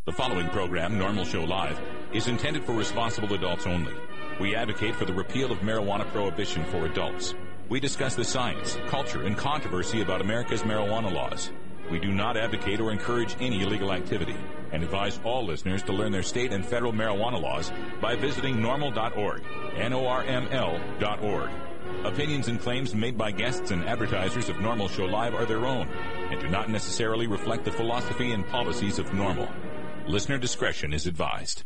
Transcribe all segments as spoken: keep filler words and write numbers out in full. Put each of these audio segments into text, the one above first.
The following program, Normal Show Live, is intended for responsible adults only. We advocate for the repeal of marijuana prohibition for adults. We discuss the science, culture, and controversy about America's marijuana laws. We do not advocate or encourage any illegal activity and advise all listeners to learn their state and federal marijuana laws by visiting normal dot org, N O R M L dot org. Opinions and claims made by guests and advertisers of Normal Show Live are their own and do not necessarily reflect the philosophy and policies of Normal. Listener discretion is advised.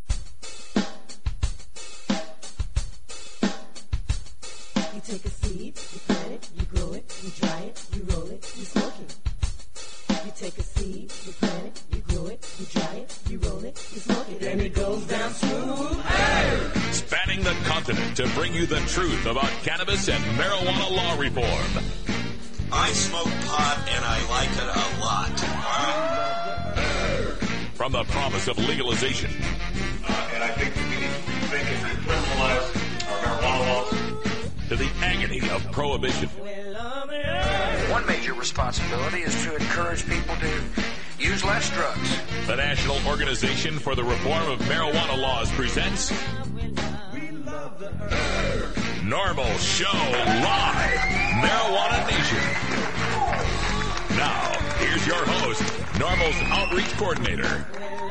You take a seed, you plant it, you grow it, you dry it, you roll it, you smoke it. You take a seed, you plant it, you grow it, you dry it, you roll it, you smoke it, and it goes down smooth. Hey! Spanning the continent to bring you the truth about cannabis and marijuana law reform. I smoke pot and I like it a lot. From the promise of legalization. Uh, and I think we need to think if we criminalize our marijuana laws. To the agony of prohibition. One major responsibility is to encourage people to use less drugs. The National Organization for the Reform of Marijuana Laws presents Normal Show Live, Marijuana Nation. Now, here's your host, Normal's Outreach Coordinator,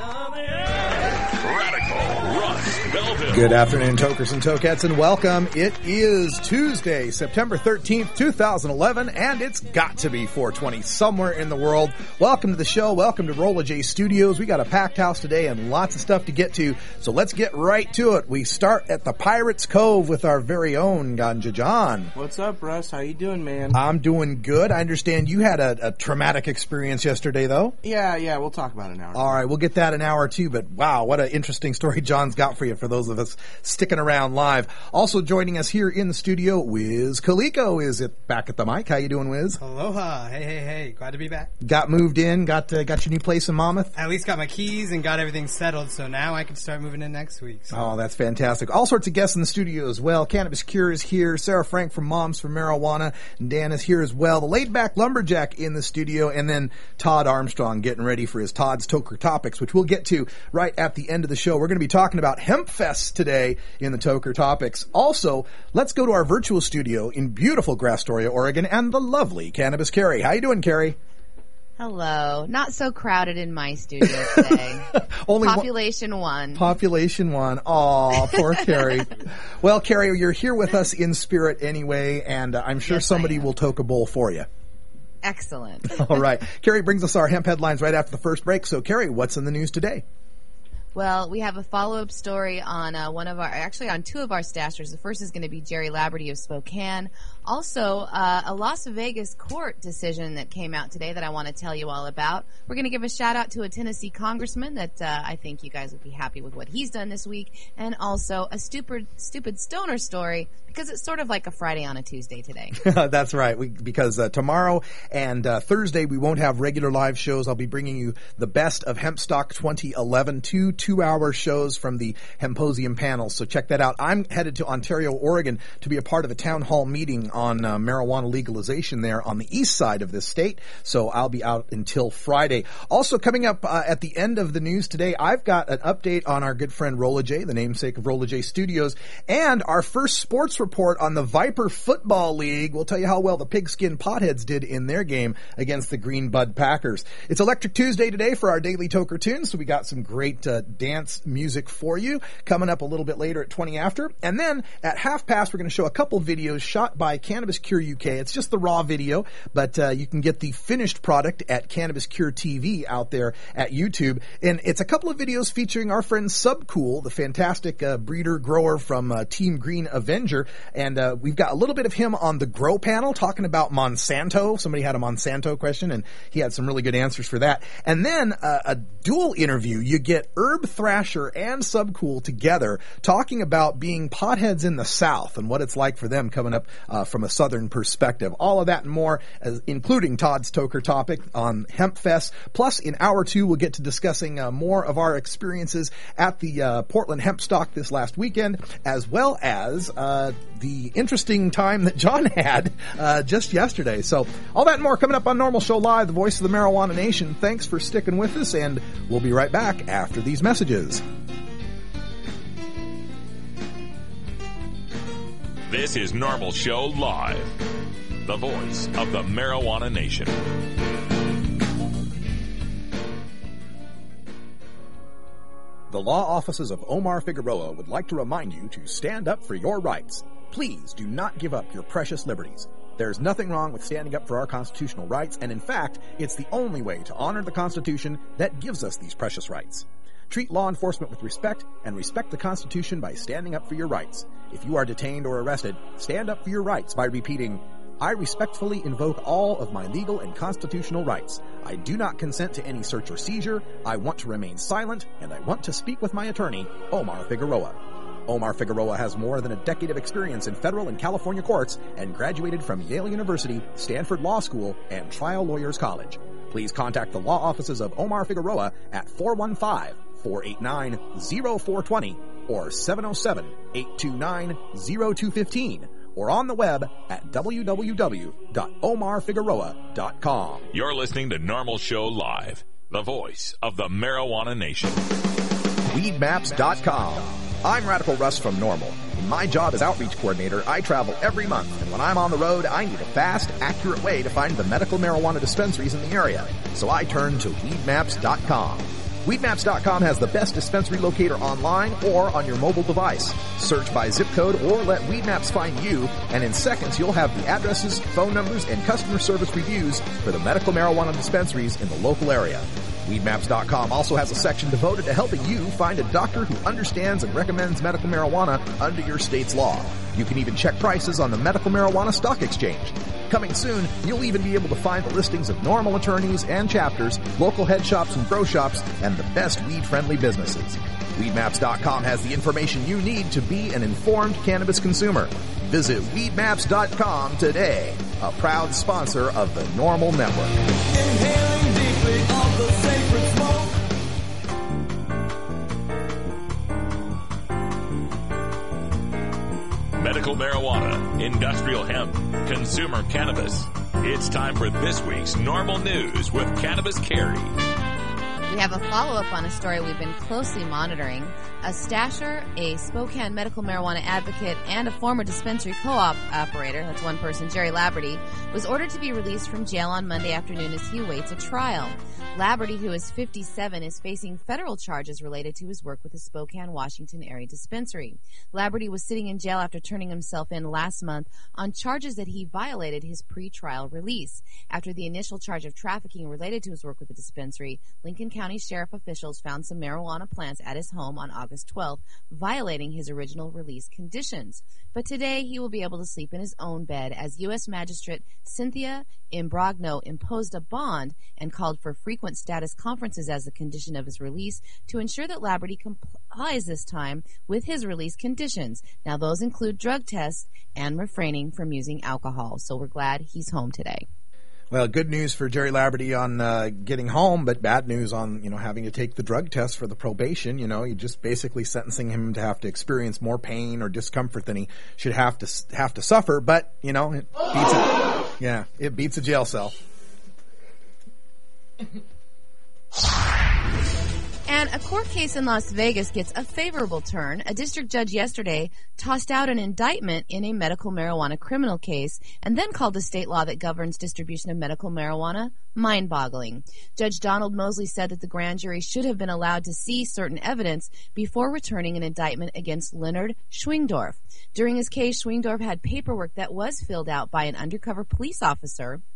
Radical Russ Belville. Good afternoon, tokers and tokettes, and welcome. It is Tuesday, September thirteenth, twenty eleven, and it's got to be four twenty somewhere in the world. Welcome to the show. Welcome to Rolla J Studios. We got a packed house today and lots of stuff to get to, so let's get right to it. We start at the Pirates Cove with our very own Ganja John. What's up, Russ? How you doing, man? I'm doing good. I understand you had a, a traumatic experience yesterday, though. Yeah, yeah, we'll talk about it in an hour. All right, we'll get that in an hour, too, but wow, what an interesting story John's got for you, for those of us sticking around live. Also joining us here in the studio, Wiz Kaliko is it back at the mic. How you doing, Wiz? Aloha. Hey, hey, hey. Glad to be back. Got moved in, got uh, got your new place in Monmouth? At least got my keys and got everything settled, so now I can start moving in next week. So. Oh, that's fantastic. All sorts of guests in the studio as well. Cannabis Cure is here. Sarah Frank from Moms for Marijuana. And Dan is here as well. The Laid Back Lumberjack in the studio. And then Todd Armstrong getting ready for his Todd's Toker Topics, which we'll get to right at the end of the show. We're going to be talking about Hemp Fest today in the Toker Topics. Also, let's go to our virtual studio in beautiful Grastoria, Oregon, and the lovely Cannabis Carrie. How you doing, Carrie? Hello. Not so crowded in my studio today. Only Population one. one. Population one. Aw, poor Carrie. Well, Carrie, you're here with us in spirit anyway, and uh, I'm sure yes, somebody will toke a bowl for you. Excellent. All right. Carrie brings us our hemp headlines right after the first break. So, Carrie, what's in the news today? Well, we have a follow-up story on uh, one of our, actually on two of our stashers. The first is going to be Jerry Laberty of Spokane. Also, uh, a Las Vegas court decision that came out today that I want to tell you all about. We're going to give a shout-out to a Tennessee congressman that uh, I think you guys would be happy with what he's done this week. And also a stupid, stupid stoner story, because it's sort of like a Friday on a Tuesday today. That's right, we, because uh, tomorrow and uh, Thursday we won't have regular live shows. I'll be bringing you the best of Hempstock twenty eleven, two two-hour shows from the Hemposium panel. So check that out. I'm headed to Ontario, Oregon to be a part of a town hall meeting on uh, marijuana legalization there on the east side of this state. So I'll be out until Friday. Also coming up uh, at the end of the news today, I've got an update on our good friend Rolla J, the namesake of Rolla J Studios, and our first sports report on the Viper Football League. We'll tell you how well the Pigskin Potheads did in their game against the Green Bud Packers. It's Electric Tuesday today for our daily Toker Tunes, so we got some great uh, dance music for you coming up a little bit later at twenty after. And then at half past, we're going to show a couple videos shot by Cannabis Cure U K. It's just the raw video, but uh, you can get the finished product at Cannabis Cure T V out there at YouTube. And it's a couple of videos featuring our friend Subcool, the fantastic uh, breeder grower from uh, Team Green Avenger. And uh, we've got a little bit of him on the Grow panel talking about Monsanto. Somebody had a Monsanto question, and he had some really good answers for that. And then uh, a dual interview. You get Herb Herb Thrasher and Subcool together talking about being potheads in the South and what it's like for them coming up uh, from a Southern perspective. All of that and more, as, including Todd Stoker topic on HempFest. Plus, in hour two, we'll get to discussing uh, more of our experiences at the uh, Portland Hempstock this last weekend, as well as uh, the interesting time that John had uh, just yesterday. So all that and more coming up on Normal Show Live, the voice of the Marijuana Nation. Thanks for sticking with us, and we'll be right back after these messages. This is Normal Show Live, the voice of the Marijuana Nation. The law offices of Omar Figueroa would like to remind you to stand up for your rights. Please do not give up your precious liberties. There's nothing wrong with standing up for our constitutional rights, and in fact, it's the only way to honor the Constitution that gives us these precious rights. Treat law enforcement with respect and respect the Constitution by standing up for your rights. If you are detained or arrested, stand up for your rights by repeating, I respectfully invoke all of my legal and constitutional rights. I do not consent to any search or seizure. I want to remain silent, and I want to speak with my attorney, Omar Figueroa. Omar Figueroa has more than a decade of experience in federal and California courts and graduated from Yale University, Stanford Law School, and Trial Lawyers College. Please contact the law offices of Omar Figueroa at four one five, four eight nine, zero four two zero or seven oh seven, eight two nine, zero two one five or on the web at w w w dot omar figueroa dot com. You're listening to Normal Show Live, the voice of the Marijuana Nation. weed maps dot com. I'm Radical Russ from Normal. In my job as outreach coordinator, I travel every month, and when I'm on the road, I need a fast, accurate way to find the medical marijuana dispensaries in the area. So I turn to weed maps dot com. weed maps dot com has the best dispensary locator online or on your mobile device. Search by zip code or let Weedmaps find you, and in seconds you'll have the addresses, phone numbers, and customer service reviews for the medical marijuana dispensaries in the local area. weed maps dot com also has a section devoted to helping you find a doctor who understands and recommends medical marijuana under your state's law. You can even check prices on the Medical Marijuana Stock Exchange. Coming soon, you'll even be able to find the listings of normal attorneys and chapters, local head shops and grow shops, and the best weed-friendly businesses. weed maps dot com has the information you need to be an informed cannabis consumer. Visit weed maps dot com today, a proud sponsor of the Normal Network. Inhaling deeply of the sacred smoke. Medical marijuana, industrial hemp, consumer cannabis. It's time for this week's Normal News with Cannabis Carrie. We have a follow-up on a story we've been closely monitoring. A stasher, a Spokane medical marijuana advocate, and a former dispensary co-op operator, that's one person, Jerry Laverty, was ordered to be released from jail on Monday afternoon as he awaits a trial. Laverty, who is fifty-seven, is facing federal charges related to his work with the Spokane, Washington area dispensary. Laverty was sitting in jail after turning himself in last month on charges that he violated his pre-trial release. After the initial charge of trafficking related to his work with the dispensary, Lincoln County Sheriff officials found some marijuana plants at his home on August twelfth, violating his original release conditions. But today he will be able to sleep in his own bed as U S Magistrate Cynthia Imbrogno imposed a bond and called for frequent status conferences as a condition of his release to ensure that Laverty complies this time with his release conditions. Now those include drug tests and refraining from using alcohol. So we're glad he's home today. Well, good news for Jerry Laverty on uh, getting home, but bad news on, you know, having to take the drug test for the probation. You know, you're just basically sentencing him to have to experience more pain or discomfort than he should have to have to suffer. But, you know, it beats a, yeah, it beats a jail cell. And a court case in Las Vegas gets a favorable turn. A district judge yesterday tossed out an indictment in a medical marijuana criminal case and then called the state law that governs distribution of medical marijuana mind-boggling. Judge Donald Mosley said that the grand jury should have been allowed to see certain evidence before returning an indictment against Leonard Schwingdorf. During his case, Schwingdorf had paperwork that was filled out by an undercover police officer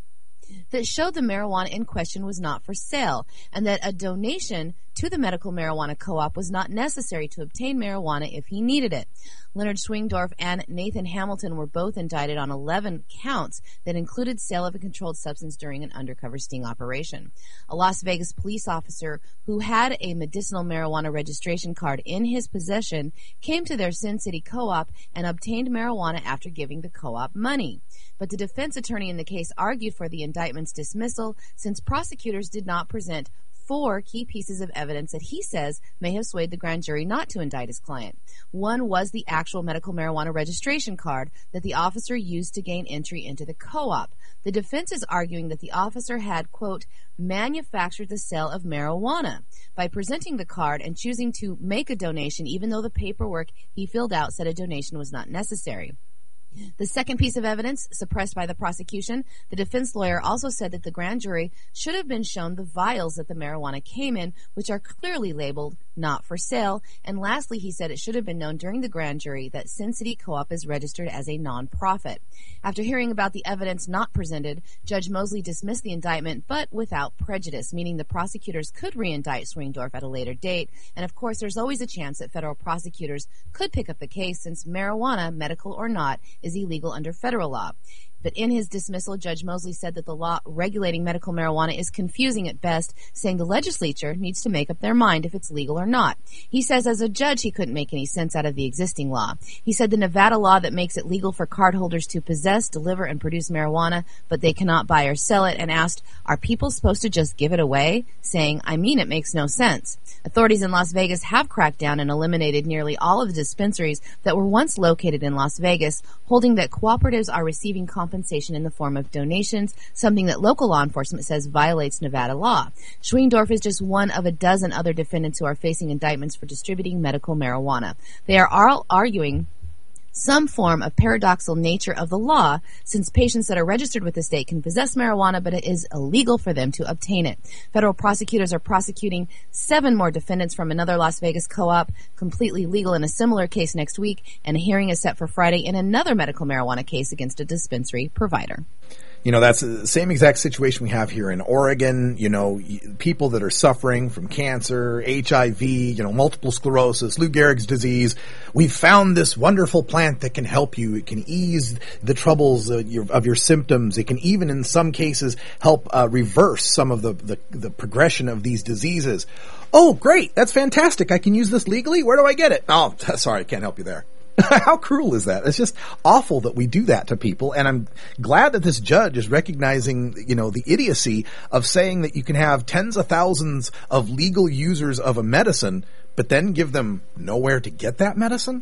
that showed the marijuana in question was not for sale and that a donation to the medical marijuana co-op was not necessary to obtain marijuana if he needed it. Leonard Schwingdorf and Nathan Hamilton were both indicted on eleven counts that included sale of a controlled substance during an undercover sting operation. A Las Vegas police officer who had a medicinal marijuana registration card in his possession came to their Sin City co-op and obtained marijuana after giving the co-op money. But the defense attorney in the case argued for the indictment's dismissal since prosecutors did not present four key pieces of evidence that he says may have swayed the grand jury not to indict his client. One was the actual medical marijuana registration card that the officer used to gain entry into the co-op. The defense is arguing that the officer had, quote, manufactured the sale of marijuana by presenting the card and choosing to make a donation even though the paperwork he filled out said a donation was not necessary. The second piece of evidence, suppressed by the prosecution, the defense lawyer also said that the grand jury should have been shown the vials that the marijuana came in, which are clearly labeled not for sale. And lastly, he said it should have been known during the grand jury that Sin City Co-op is registered as a nonprofit. After hearing about the evidence not presented, Judge Mosley dismissed the indictment, but without prejudice, meaning the prosecutors could re-indict Schwingdorf at a later date. And of course, there's always a chance that federal prosecutors could pick up the case since marijuana, medical or not, is illegal under federal law. But in his dismissal, Judge Mosley said that the law regulating medical marijuana is confusing at best, saying the legislature needs to make up their mind if it's legal or not. He says as a judge he couldn't make any sense out of the existing law. He said the Nevada law that makes it legal for cardholders to possess, deliver, and produce marijuana, but they cannot buy or sell it, and asked, are people supposed to just give it away? Saying, I mean, it makes no sense. Authorities in Las Vegas have cracked down and eliminated nearly all of the dispensaries that were once located in Las Vegas, holding that cooperatives are receiving compensation in the form of donations, something that local law enforcement says violates Nevada law. Schwingdorf is just one of a dozen other defendants who are facing indictments for distributing medical marijuana. They are all arguing some form of paradoxical nature of the law, since patients that are registered with the state can possess marijuana, but it is illegal for them to obtain it. Federal prosecutors are prosecuting seven more defendants from another Las Vegas co-op, completely legal in a similar case next week, and a hearing is set for Friday in another medical marijuana case against a dispensary provider. You know, that's the same exact situation we have here in Oregon. You know, people that are suffering from cancer, H I V, you know, multiple sclerosis, Lou Gehrig's disease. We've found this wonderful plant that can help you. It can ease the troubles of your, of your symptoms. It can even, in some cases, help uh, reverse some of the, the, the progression of these diseases. Oh, great. That's fantastic. I can use this legally. Where do I get it? Oh, sorry. I can't help you there. How cruel is that? It's just awful that we do that to people, and I'm glad that this judge is recognizing, you know, the idiocy of saying that you can have tens of thousands of legal users of a medicine, but then give them nowhere to get that medicine.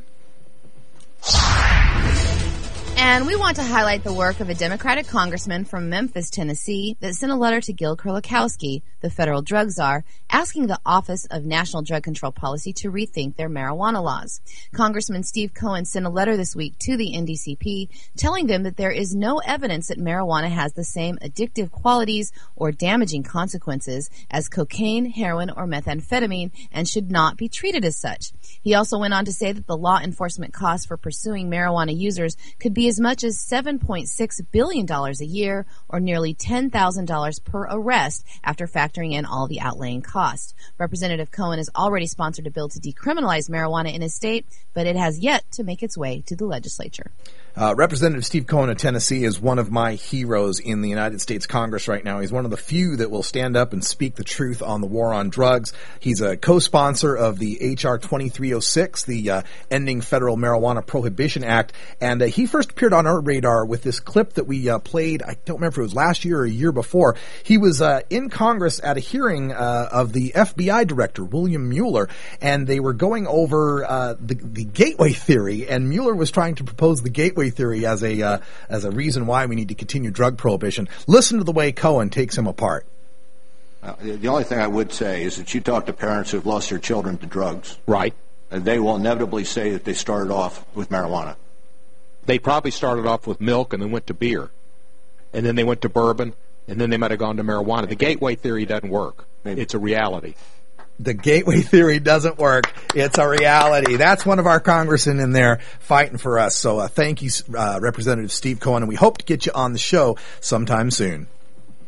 And we want to highlight the work of a Democratic congressman from Memphis, Tennessee, that sent a letter to Gil Kurlikowski, the federal drug czar, asking the Office of National Drug Control Policy to rethink their marijuana laws. Congressman Steve Cohen sent a letter this week to the N D C P telling them that there is no evidence that marijuana has the same addictive qualities or damaging consequences as cocaine, heroin, or methamphetamine and should not be treated as such. He also went on to say that the law enforcement costs for pursuing marijuana users could be as much as seven point six billion dollars a year, or nearly ten thousand dollars per arrest after factoring in all the outlaying costs. Representative Cohen has already sponsored a bill to decriminalize marijuana in his state, but it has yet to make its way to the legislature. Uh, Representative Steve Cohen of Tennessee is one of my heroes in the United States Congress right now. He's one of the few that will stand up and speak the truth on the war on drugs. He's a co-sponsor of the H R twenty-three oh six, the uh, Ending Federal Marijuana Prohibition Act, and uh, he first appeared on our radar with this clip that we uh, played, I don't remember if it was last year or a year before. He was uh, in Congress at a hearing uh, of the F B I director, William Mueller, and they were going over uh, the, the gateway theory, and Mueller was trying to propose the gateway theory as a uh, as a reason why we need to continue drug prohibition. Listen to the way Cohen takes him apart. Uh, the only thing I would say is that you talk to parents who've lost their children to drugs. Right. And they will inevitably say that they started off with marijuana. They probably started off with milk and then went to beer. And then they went to bourbon, and then they might have gone to marijuana. The gateway theory doesn't work. Maybe. It's a reality. The gateway theory doesn't work. It's a reality. That's one of our congressmen in there fighting for us. So uh, thank you, uh, Representative Steve Cohen, and we hope to get you on the show sometime soon.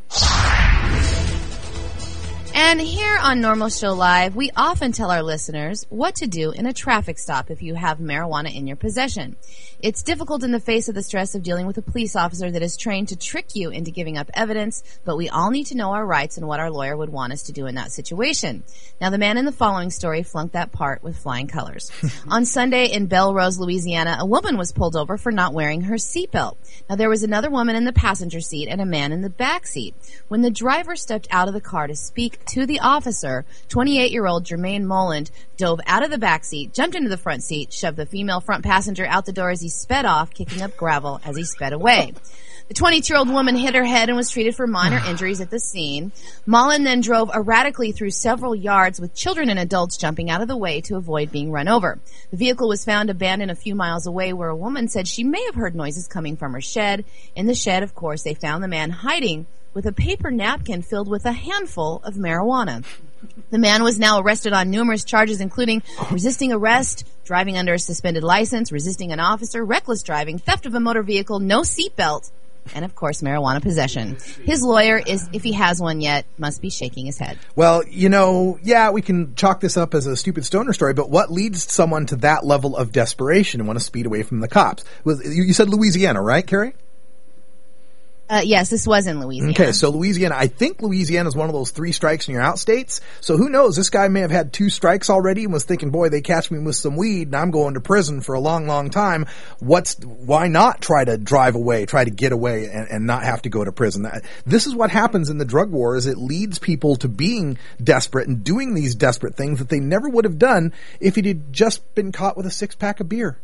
And here on Normal Show Live, we often tell our listeners what to do in a traffic stop if you have marijuana in your possession. It's difficult in the face of the stress of dealing with a police officer that is trained to trick you into giving up evidence, but we all need to know our rights and what our lawyer would want us to do in that situation. Now, the man in the following story flunked that part with flying colors. On Sunday in Belrose, Louisiana, a woman was pulled over for not wearing her seatbelt. Now, there was another woman in the passenger seat and a man in the back seat. When the driver stepped out of the car to speak to the officer, twenty-eight-year-old Jermaine Moland dove out of the back seat, jumped into the front seat, shoved the female front passenger out the door as he sped off, kicking up gravel as he sped away. The twenty-two-year-old woman hit her head and was treated for minor injuries at the scene. Mullen then drove erratically through several yards with children and adults jumping out of the way to avoid being run over. The vehicle was found abandoned a few miles away where a woman said she may have heard noises coming from her shed. In the shed, of course, they found the man hiding with a paper napkin filled with a handful of marijuana. The man was now arrested on numerous charges, including resisting arrest, driving under a suspended license, resisting an officer, reckless driving, theft of a motor vehicle, no seatbelt, and, of course, marijuana possession. His lawyer is, if he has one yet, must be shaking his head. Well, you know, yeah, we can chalk this up as a stupid stoner story, but what leads someone to that level of desperation and want to speed away from the cops? Was, you said Louisiana, right, Carrie? Uh, yes, this was in Louisiana. Okay, so Louisiana, I think Louisiana is one of those three strikes and you're out states. So who knows? This guy may have had two strikes already and was thinking, boy, they catch me with some weed and I'm going to prison for a long, long time. What's, why not try to drive away, try to get away and, and not have to go to prison? This is what happens in the drug war, is it leads people to being desperate and doing these desperate things that they never would have done if he'd had just been caught with a six pack of beer.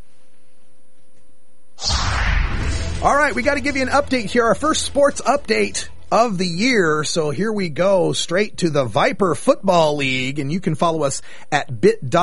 All right, we got to give you an update here, our first sports update of the year. So here we go straight to the Viper Football League, and you can follow us at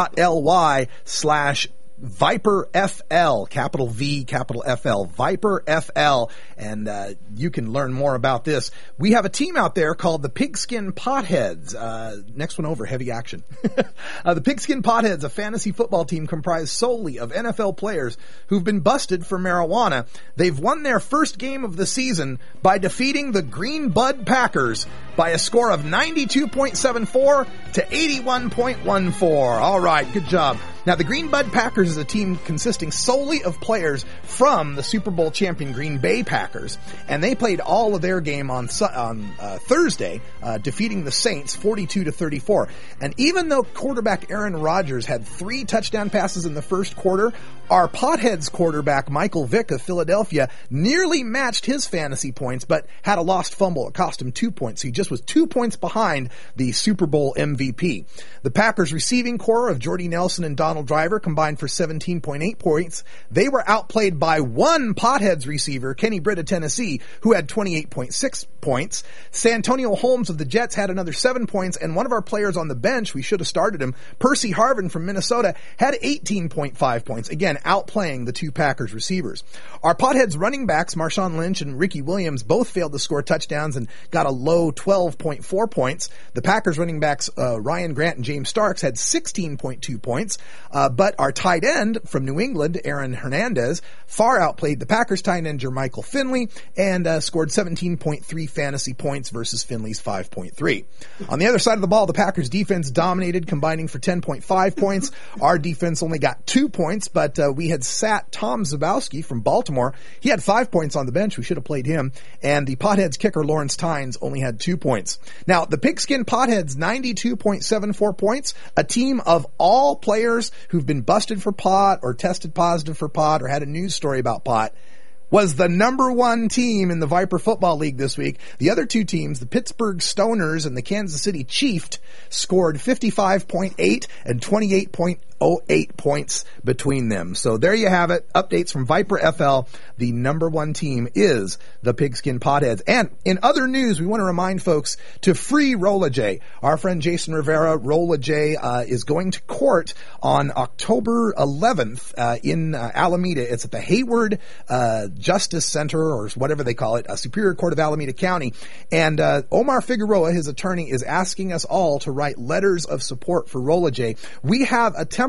bit.ly slash Viper F L, capital V, capital F L, Viper F L, and uh, you can learn more about this. We have a team out there called the Pigskin Potheads. Uh, next one over, heavy action. uh, the Pigskin Potheads, a fantasy football team comprised solely of N F L players who've been busted for marijuana. They've won their first game of the season by defeating the Green Bud Packers by a score of ninety-two point seven four to eighty-one point one four. All right, good job. Now, the Green Bud Packers is a team consisting solely of players from the Super Bowl champion Green Bay Packers, and they played all of their game on on uh, Thursday, uh, defeating the Saints forty-two to thirty-four. And even though quarterback Aaron Rodgers had three touchdown passes in the first quarter, our Potheads quarterback Michael Vick of Philadelphia nearly matched his fantasy points, but had a lost fumble. It cost him two points. He just was two points behind the Super Bowl M V P. The Packers receiving core of Jordy Nelson and Donald Driver combined for seventeen point eight points. They were outplayed by one Potheads receiver, Kenny Britt of Tennessee, who had twenty-eight point six points. Santonio Holmes of the Jets had another seven points, and one of our players on the bench, we should have started him, Percy Harvin from Minnesota, had eighteen point five points. Again, outplaying the two Packers receivers. Our Potheads running backs, Marshawn Lynch and Ricky Williams, both failed to score touchdowns and got a low twelve point four points. The Packers running backs, uh, Ryan Grant and James Starks, had sixteen point two points. Uh, but our tight end from New England, Aaron Hernandez, far outplayed the Packers tight end Jermichael Finley and uh, scored seventeen point three fantasy points versus Finley's five point three. On the other side of the ball, the Packers defense dominated, combining for ten point five points. Our defense only got two points, but uh, we had sat Tom Zabowski from Baltimore. He had five points on the bench. We should have played him. And the Potheads kicker, Lawrence Tynes, only had two points. Now, the Pigskin Potheads, ninety-two point seven four points, a team of all players who've been busted for pot or tested positive for pot or had a news story about pot, was the number one team in the Viper Football League this week. The other two teams, the Pittsburgh Stoners and the Kansas City Chiefs, scored fifty-five point eight and twenty-eight point oh eight points between them. So there you have it. Updates from Viper F L. The number one team is the Pigskin Potheads. And in other news, we want to remind folks to free Rolla J. Our friend Jason Rivera, Rolla J, uh, is going to court on October eleventh uh, in uh, Alameda. It's at the Hayward uh, Justice Center, or whatever they call it, a Superior Court of Alameda County. And uh, Omar Figueroa, his attorney, is asking us all to write letters of support for Rolla J. We have a template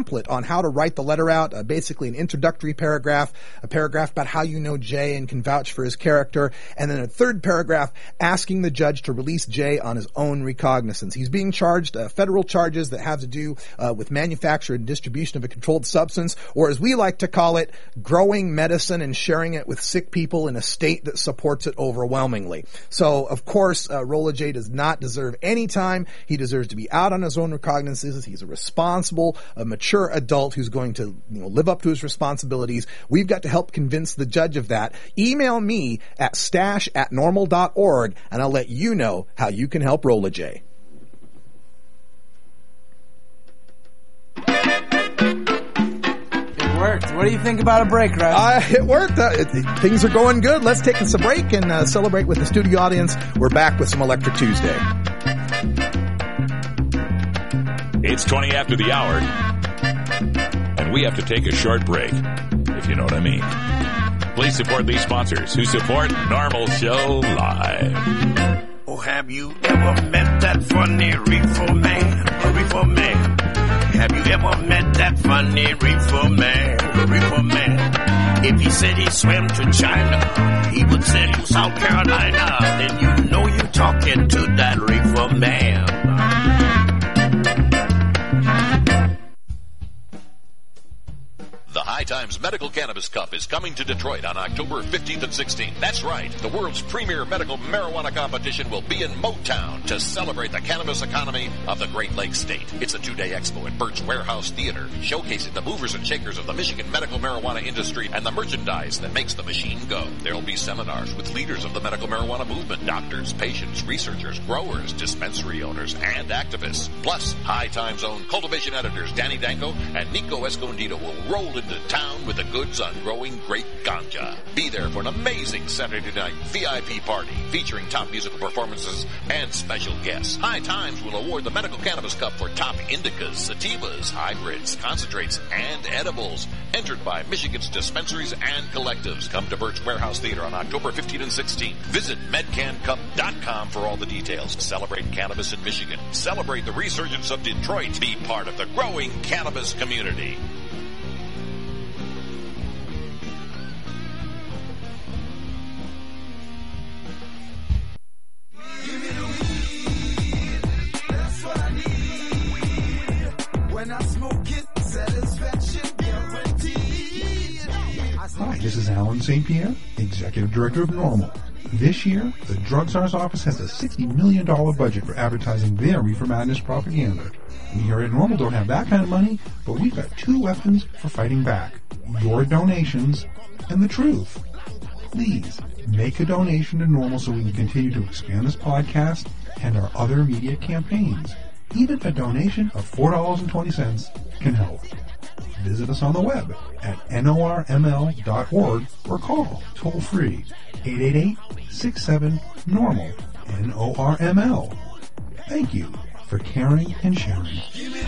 template on how to write the letter out, uh, basically an introductory paragraph, a paragraph about how you know Jay and can vouch for his character, and then a third paragraph asking the judge to release Jay on his own recognizance. He's being charged uh, federal charges that have to do uh, with manufacture and distribution of a controlled substance, or as we like to call it, growing medicine and sharing it with sick people in a state that supports it overwhelmingly. So, of course, uh, Rolla J does not deserve any time. He deserves to be out on his own recognizances. He's a responsible, a mature adult who's going to, you know, live up to his responsibilities. We've got to help convince the judge of that. Email me at stash at normal dot org, and I'll let you know how you can help Rolla J. Worked. What do you think about a break, Russ? Uh, it worked. Uh, it, it, things are going good. Let's take us a break and uh, celebrate with the studio audience. We're back with some Electric Tuesday. It's twenty after the hour, and we have to take a short break, if you know what I mean. Please support these sponsors who support Normal Show Live. Oh, have you ever met that funny reefer man? A reefer man. Have you ever met that funny reefer man? Reefer man. If he said he swam to China, he would say to South Carolina. Then you know you're talking to that reefer man. The High Times Medical Cannabis Cup is coming to Detroit on October fifteenth and sixteenth. That's right. The world's premier medical marijuana competition will be in Motown to celebrate the cannabis economy of the Great Lakes State. It's a two-day expo at Birch Warehouse Theater, showcasing the movers and shakers of the Michigan medical marijuana industry and the merchandise that makes the machine go. There will be seminars with leaders of the medical marijuana movement, doctors, patients, researchers, growers, dispensary owners, and activists. Plus, High Times own cultivation editors Danny Danko and Nico Escondido will roll into town with the goods on growing great ganja. Be there for an amazing Saturday night V I P party featuring top musical performances and special guests. High Times will award the Medical Cannabis Cup for top indicas, sativas, hybrids, concentrates, and edibles, entered by Michigan's dispensaries and collectives. Come to Birch Warehouse Theater on October fifteenth and sixteenth. Visit medcan cup dot com for all the details. Celebrate cannabis in Michigan. Celebrate the resurgence of Detroit. Be part of the growing cannabis community. Hi, this is Alan Saint Pierre, Executive Director of Normal. This year, the Drug Czar's office has a sixty million dollars budget for advertising their Reefer Madness propaganda. We here at Normal don't have that kind of money, but we've got two weapons for fighting back. Your donations and the truth. Please, make a donation to Normal so we can continue to expand this podcast and our other media campaigns. Even a donation of four dollars and twenty cents can help. Visit us on the web at norml dot org or call toll-free eight eight eight, six seven, normal, N O R M L. Thank you for caring and sharing.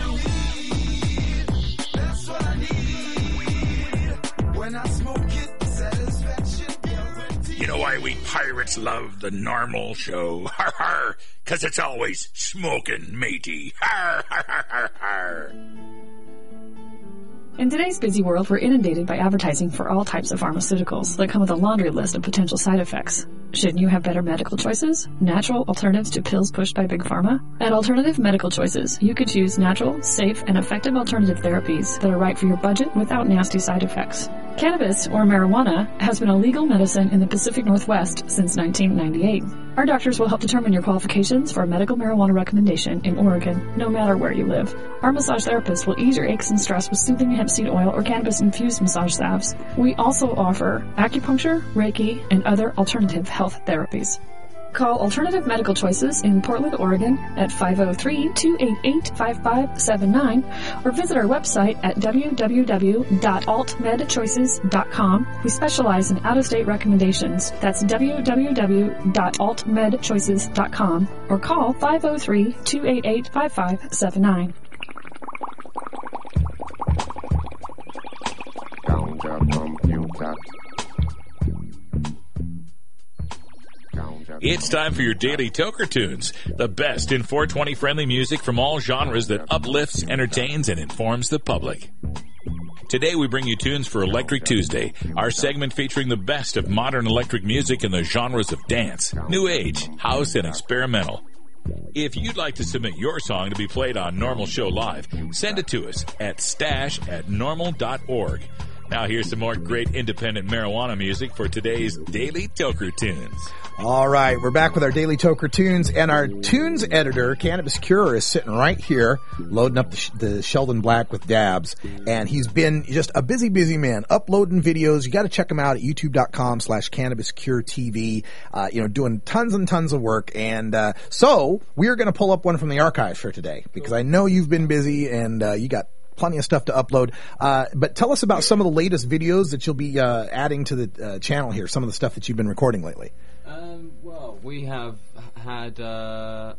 You know why we pirates love the Normal Show? Har har! Cause it's always smoking matey. Har har har har har! In today's busy world, we're inundated by advertising for all types of pharmaceuticals that come with a laundry list of potential side effects. Shouldn't you have better medical choices? Natural alternatives to pills pushed by Big Pharma? At Alternative Medical Choices, you could choose natural, safe, and effective alternative therapies that are right for your budget without nasty side effects. Cannabis, or marijuana, has been a legal medicine in the Pacific Northwest since nineteen ninety-eight. Our doctors will help determine your qualifications for a medical marijuana recommendation in Oregon, no matter where you live. Our massage therapists will ease your aches and stress with soothing hemp seed oil or cannabis-infused massage salves. We also offer acupuncture, Reiki, and other alternative health therapies. Call Alternative Medical Choices in Portland, Oregon at five oh three, two eight eight, five five seven nine or visit our website at w w w dot alt med choices dot com. We specialize in out-of-state recommendations. That's w w w dot alt med choices dot com or call five oh three, two eight eight, five five seven nine. It's time for your daily Toker Tunes, the best in four twenty friendly music from all genres that uplifts, entertains, and informs the public. Today we bring you tunes for Electric Tuesday, our segment featuring the best of modern electric music in the genres of dance, new age, house, and experimental. If you'd like to submit your song to be played on Normal Show Live, send it to us at stash at normal dot org. Now here's some more great independent marijuana music for today's Daily Toker Tunes. All right, we're back with our Daily Toker Tunes, and our tunes editor, Cannabis Cure, is sitting right here, loading up the, sh- the Sheldon Black with dabs, and he's been just a busy, busy man, uploading videos. You got to check him out at youtube.com slash Cannabis Cure TV, uh, you know, doing tons and tons of work, and uh, so we're going to pull up one from the archives for today, because I know you've been busy, and uh, you got plenty of stuff to upload. Uh, but tell us about some of the latest videos that you'll be uh, adding to the uh, channel here, some of the stuff that you've been recording lately. Um, well, we have had uh,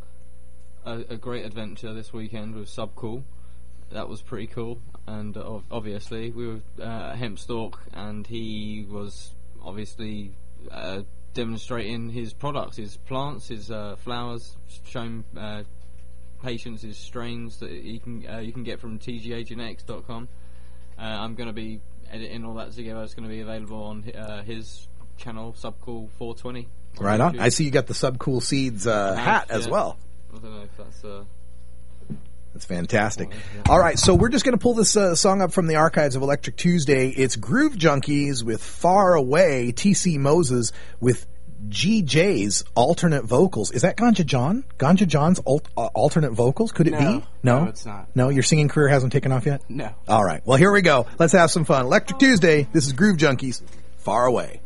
a, a great adventure this weekend with Subcool. That was pretty cool, and uh, obviously we were uh, at Hempstalk, and he was obviously uh, demonstrating his products, his plants, his uh, flowers, showing uh, patients his strains that you can uh, you can get from T G A genetics dot com. Uh, I'm going to be editing all that together. It's going to be available on uh, his channel, Subcool four twenty. Right on. I see you got the Subcool Seeds uh, hat yeah. as well. I don't know if that's... Uh, That's fantastic. All right, so we're just going to pull this uh, song up from the archives of Electric Tuesday. It's Groove Junkies with Far Away, T C Moses with G J's alternate vocals. Is that Ganja John? Ganja John's alt- uh, alternate vocals? Could it No. be? No? No, it's not. No, your singing career hasn't taken off yet? No. All right, well, here we go. Let's have some fun. Electric Tuesday, this is Groove Junkies, Far Away.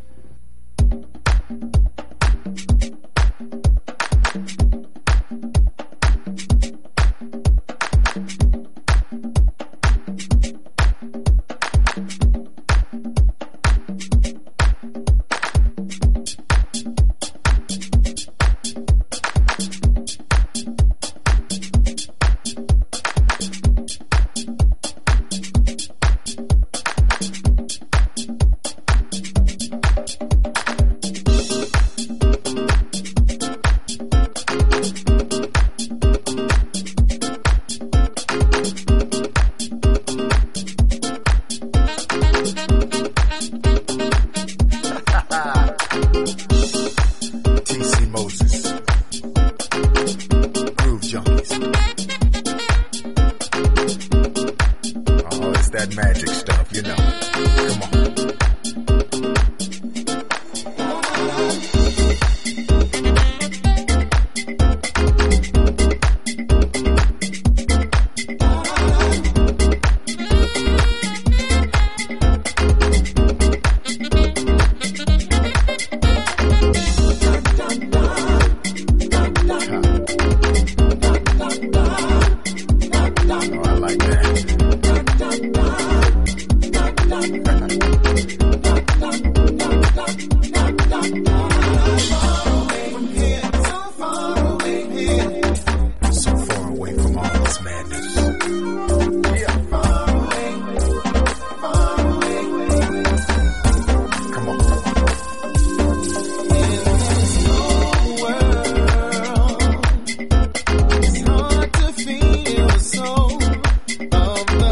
Of the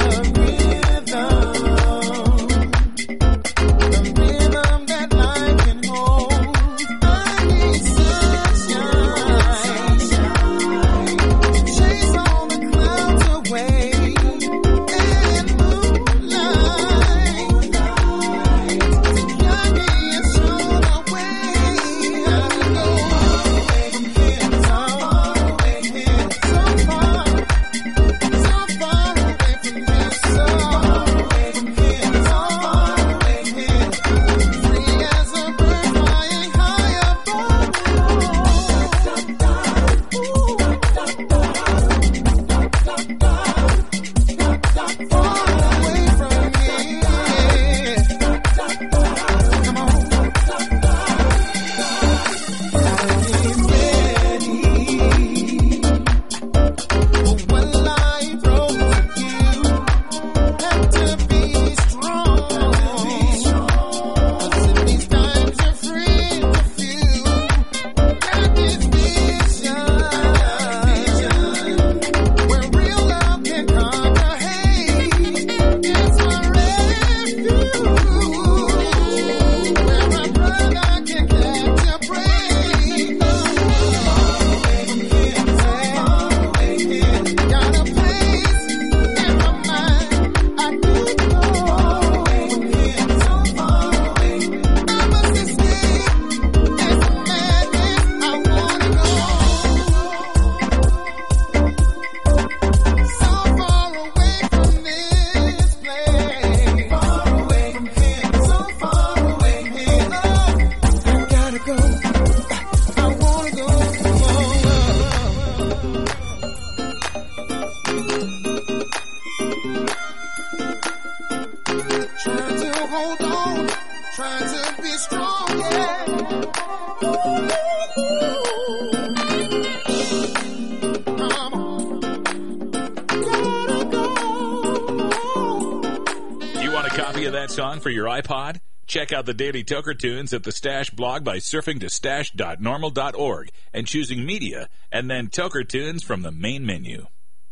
Want a copy of that song for your iPod? Check out the Daily Toker Tunes at the Stash blog by surfing to stash dot normal dot org and choosing Media, and then Toker Tunes from the main menu.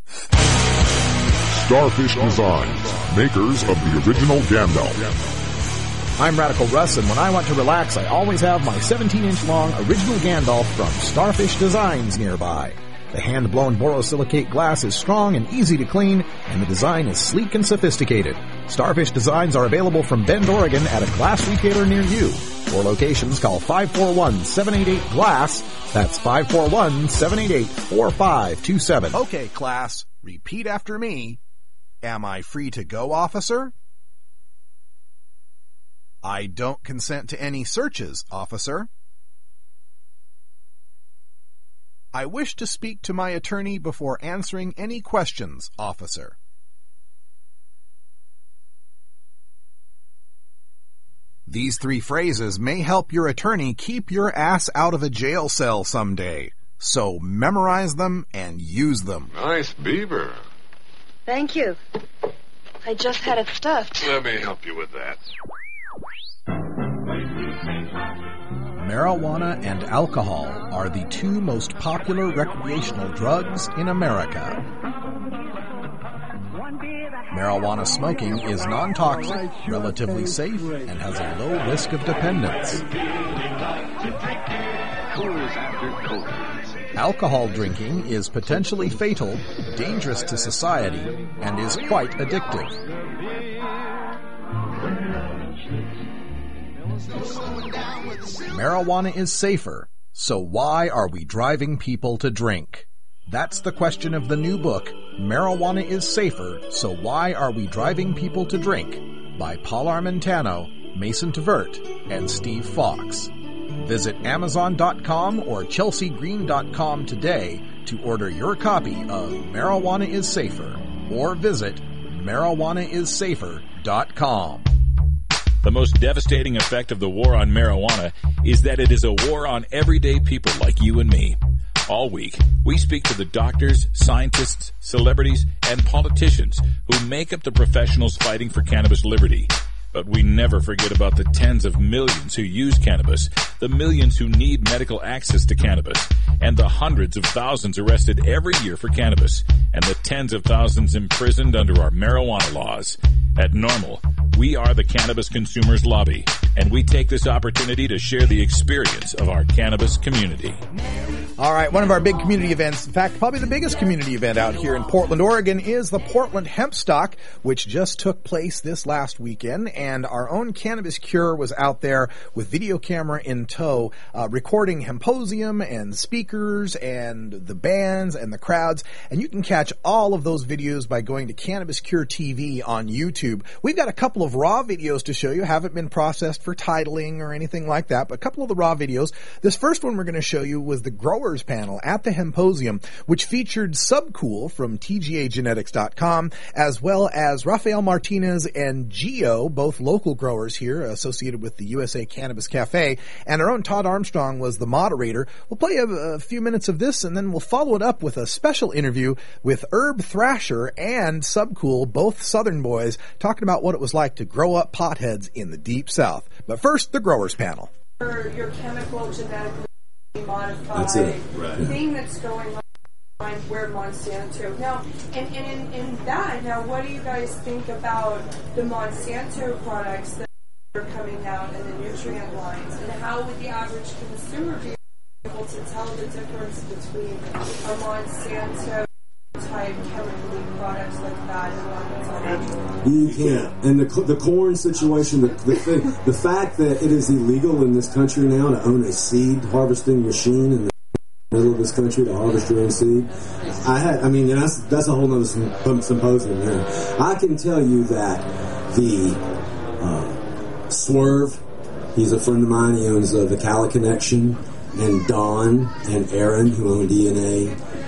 Starfish Designs, makers of the original Gandalf. I'm Radical Russ, and when I want to relax, I always have my seventeen inch long original Gandalf from Starfish Designs nearby. The hand-blown borosilicate glass is strong and easy to clean, and the design is sleek and sophisticated. Starfish Designs are available from Bend, Oregon at a glass retailer near you. For locations, call five four one, seven eight eight, GLASS. That's five four one, seven eight eight, four five two seven. Okay, class, repeat after me. Am I free to go, officer? I don't consent to any searches, officer. I wish to speak to my attorney before answering any questions, officer. These three phrases may help your attorney keep your ass out of a jail cell someday. So memorize them and use them. Nice beaver. Thank you. I just had it stuffed. Let me help you with that. Marijuana and alcohol are the two most popular recreational drugs in America. Marijuana smoking is non-toxic, relatively safe, and has a low risk of dependence. Alcohol drinking is potentially fatal, dangerous to society, and is quite addictive. Marijuana is safer, so why are we driving people to drink? That's the question of the new book, Marijuana is Safer, So Why Are We Driving People to Drink? By Paul Armentano, Mason Tvert, and Steve Fox. Visit Amazon dot com or Chelsea Green dot com today to order your copy of Marijuana is Safer, or visit marijuana is safer dot com. The most devastating effect of the war on marijuana is that it is a war on everyday people like you and me. All week, we speak to the doctors, scientists, celebrities, and politicians who make up the professionals fighting for cannabis liberty. But we never forget about the tens of millions who use cannabis, the millions who need medical access to cannabis, and the hundreds of thousands arrested every year for cannabis, and the tens of thousands imprisoned under our marijuana laws. At NORML, we are the Cannabis Consumers Lobby, and we take this opportunity to share the experience of our cannabis community. All right, one of our big community events, in fact, probably the biggest community event out here in Portland, Oregon, is the Portland Hemp Stock, which just took place this last weekend, and our own Cannabis Cure was out there with video camera in tow, uh, recording Hemposium and speakers and the bands and the crowds, and you can catch all of those videos by going to Cannabis Cure T V on YouTube. We've got a couple of raw videos to show you, haven't been processed for titling or anything like that, but a couple of the raw videos. This first one we're going to show you was the Growers panel at the Hemposium, which featured Subcool from T G A genetics dot com, as well as Rafael Martinez and Geo, both local growers here associated with the U S A Cannabis Cafe, and our own Todd Armstrong was the moderator. We'll play a, a few minutes of this, and then we'll follow it up with a special interview with Herb Thrasher and Subcool, both Southern boys, talking about what it was like to grow up potheads in the Deep South. But first, the Growers panel. Your, your chemical genetically modified that's it. Right. thing that's going on where Monsanto now and, and in, in that now what do you guys think about the Monsanto products that are coming out and the nutrient lines, and how would the average consumer be able to tell the difference between a Monsanto type chemically products like that and one that's on You can't. And the the corn situation, the the, thing, the fact that it is illegal in this country now to own a seed harvesting machine in the middle of this country to harvest your own seed. I had, I mean, that's that's a whole other symposium there. I can tell you that the uh, Swerve, he's a friend of mine. He owns uh, the Cala Connection, and Don and Aaron, who own D N A.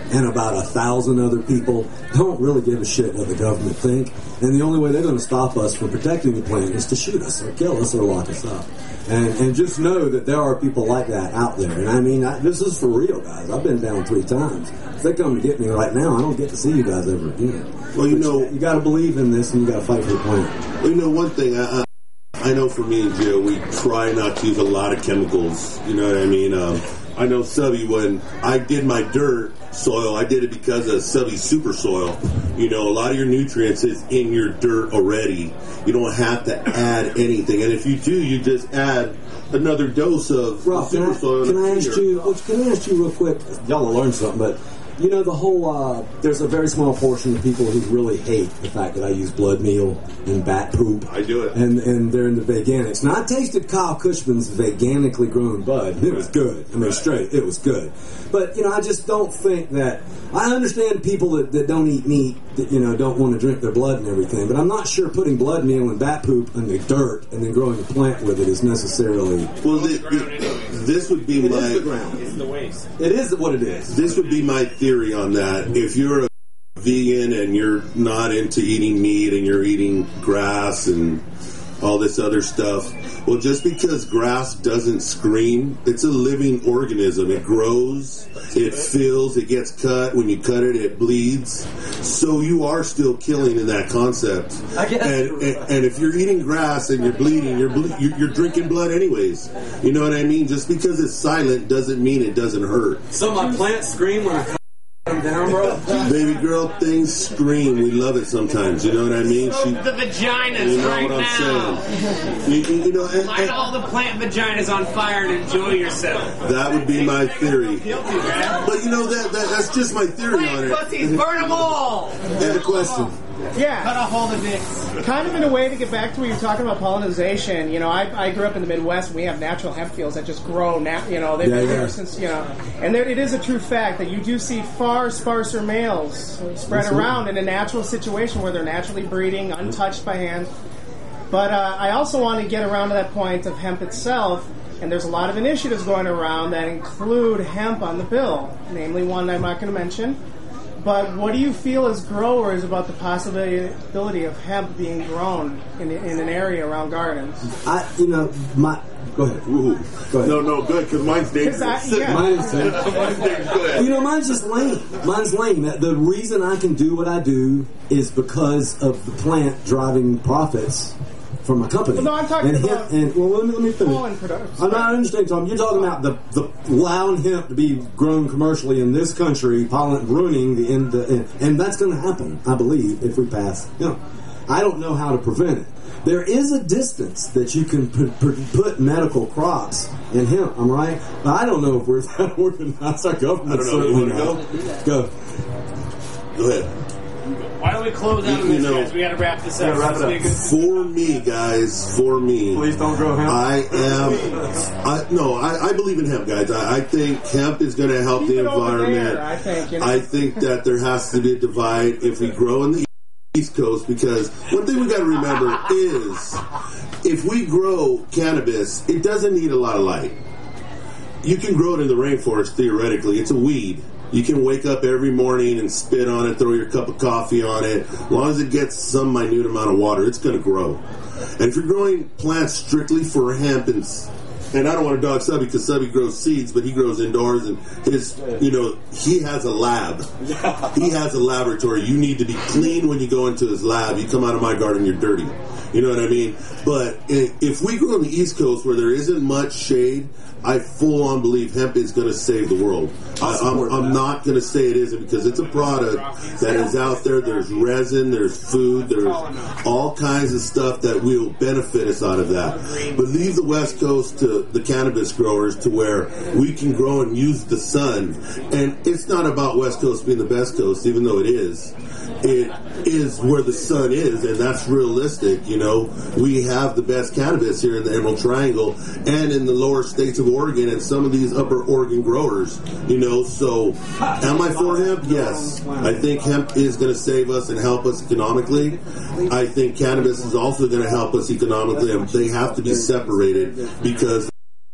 and about a thousand other people don't really give a shit what the government think. And the only way they're going to stop us from protecting the plant is to shoot us or kill us or lock us up. And, and just know that there are people like that out there. And I mean, I, this is for real, guys. I've been down three times. If they come to get me right now, I don't get to see you guys ever again. Well, you but know, you, you got to believe in this, and you got to fight for the plant. Well, you know, one thing I, I know for me and Joe, we try not to use a lot of chemicals. You know what I mean? Um, I know Subby, when I did my dirt soil, I did it because of Subby Super Soil. You know, a lot of your nutrients is in your dirt already. You don't have to add anything. And if you do, you just add another dose of Rob, Super can I, Soil. Can I ask you? Well, can I ask you real quick? Y'all will learn something, but. You know, the whole, uh, there's a very small portion of people who really hate the fact that I use blood meal and bat poop. I do it. And and they're in the veganics. Now, I tasted Kyle Cushman's veganically grown bud, and it was good. I mean, right. straight, it was good. But, you know, I just don't think that, I understand people that, that don't eat meat, that, you know, don't want to drink their blood and everything, but I'm not sure putting blood meal and bat poop in the dirt and then growing a plant with it is necessarily... Well, the, the, this would be it my... It is the ground. It's the waste. It is what it is. This would be my theory on that. If you're a vegan and you're not into eating meat and you're eating grass and all this other stuff, well, just because grass doesn't scream, it's a living organism. It grows, it feels, it gets cut. When you cut it, it bleeds. So you are still killing in that concept. I guess. And, and, and if you're eating grass and you're bleeding, you're, ble- you're you're drinking blood anyways. You know what I mean? Just because it's silent doesn't mean it doesn't hurt. So my plants scream when I cut them down, bro? Baby girl, things scream. We love it sometimes. You know what I mean? She, the vaginas you know right what I'm now. Saying. You, you know, and, Light and, all the plant vaginas on fire and enjoy yourself. That would be my theory. But you know that, that that's just my theory on it. Pussies, burn them all. And a question. Yeah. Cut a hole of dicks. Kind of in a way to get back to what you're talking about pollination. You know, I, I grew up in the Midwest. And we have natural hemp fields that just grow. Na- you know, they've yeah, been yeah. there since. You know, and there, it is a true fact that you do see far sparser males spread Absolutely. around in a natural situation where they're naturally breeding, untouched by hand. But uh, I also want to get around to that point of hemp itself. And there's a lot of initiatives going around that include hemp on the bill, namely one I'm not going to mention. But what do you feel as growers about the possibility of hemp being grown in, in an area around gardens? I, you know, my... Go ahead. Ooh. Go ahead. No, no, good, because mine's dangerous. I, yeah. Mine is, mine's dangerous. Go ahead. You know, mine's just lame. Mine's lame. The reason I can do what I do is because of the plant driving profits for my company. Well, no, I'm talking and about hemp, and, well, let me, let me finish. pollen production. I'm not understanding, Tom. You're talking about the, the allowing hemp to be grown commercially in this country, pollen ruining the end, the, and that's going to happen, I believe, if we pass. You know, I don't know how to prevent it. There is a distance that you can put, put, put medical crops in hemp. I'm right, but I don't know if we're that organized. Our government certainly not. Go. Go. Go ahead. Why don't we close out on You this, know, guys? We got to wrap this up. wrap it up. For me, guys, for me, Please don't grow hemp. I am. I no, I, I believe in hemp, guys. I, I think hemp is going to help Keep the it over environment. there, I think, you know? I think that there has to be a divide if we grow in the East Coast, because one thing we got to remember is if we grow cannabis, it doesn't need a lot of light. You can grow it in the rainforest theoretically. It's a weed. You can wake up every morning and spit on it, throw your cup of coffee on it. As long as it gets some minute amount of water, it's going to grow. And if you're growing plants strictly for hemp, and, and I don't want to dog Subby because Subby grows seeds, but he grows indoors, and his, you know, he has a lab. He has a laboratory. You need to be clean when you go into his lab. You come out of my garden, you're dirty. You know what I mean? But if we grow on the East Coast where there isn't much shade, I full on believe hemp is going to save the world. I, I'm, I'm not going to say it isn't, because it's a product that is out there. There's resin, there's food, there's all kinds of stuff that will benefit us out of that. But leave the West Coast to the cannabis growers to where we can grow and use the sun. And it's not about West Coast being the best coast, even though it is. It is where the sun is, and that's realistic. You know, we have the best cannabis here in the Emerald Triangle and in the lower states of Oregon and some of these upper Oregon growers. You know, so am I for hemp? Yes. I think hemp is going to save us and help us economically. I think cannabis is also going to help us economically, and they have to be separated, because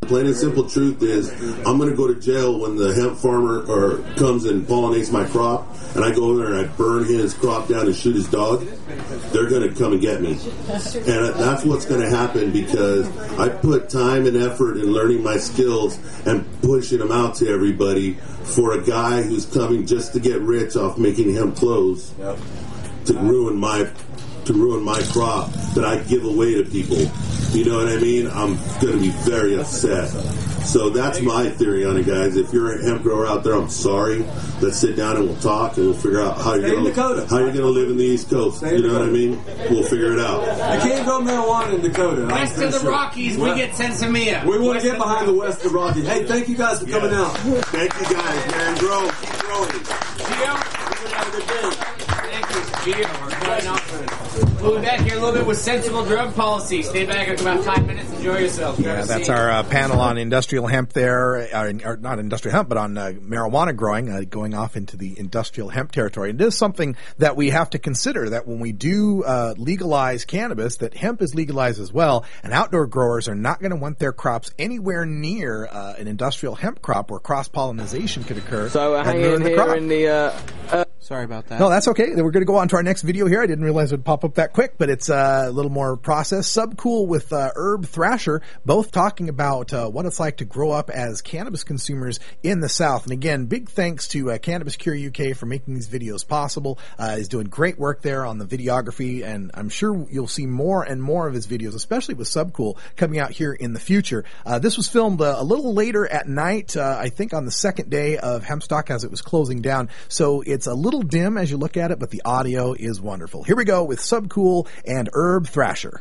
plain and simple truth is, I'm going to go to jail when the hemp farmer or comes and pollinates my crop, and I go over there and I burn his crop down and shoot his dog. They're going to come and get me, and that's what's going to happen because I put time and effort in learning my skills and pushing them out to everybody for a guy who's coming just to get rich off making hemp clothes yep. to ruin my to ruin my crop that I give away to people. You know what I mean? I'm going to be very upset. So that's my theory on it, guys. If you're a hemp grower out there, I'm sorry. Let's sit down and we'll talk and we'll figure out how you're going to how you're going to live in the East Coast. You know what I mean? We'll figure it out. You can't grow marijuana in Dakota. West of the sure. Rockies, we get Sensimilla. We want to get behind the West of the Rockies. Hey, thank you guys for coming yes. out. Thank you guys, man. Grow, keep growing. Gio, we're have a good day. Thank you, Gio. We're going off. We'll be back here a little bit with sensible drug policy. Stay back in about five minutes. Enjoy yourself. Yeah, that's our uh, panel on industrial hemp there, uh, or not industrial hemp, but on uh, marijuana growing, uh, going off into the industrial hemp territory. It is something that we have to consider, that when we do uh, legalize cannabis, that hemp is legalized as well, and outdoor growers are not going to want their crops anywhere near uh, an industrial hemp crop where cross-pollination could occur. So uh, hang in here in the... Uh, uh, sorry about that. No, that's okay. We're going to go on to our next video here. I didn't realize it would pop up that quick, but it's uh, a little more processed. Subcool with uh, Herb Thrasher, both talking about uh, what it's like to grow up as cannabis consumers in the South. And again, big thanks to uh, Cannabis Cure U K for making these videos possible. Uh, he's doing great work there on the videography, and I'm sure you'll see more and more of his videos, especially with Subcool, coming out here in the future. Uh, this was filmed uh, a little later at night, uh, I think on the second day of Hempstock as it was closing down. So it's a little dim as you look at it, but the audio is wonderful. Here we go with Subcool and Herb Thrasher.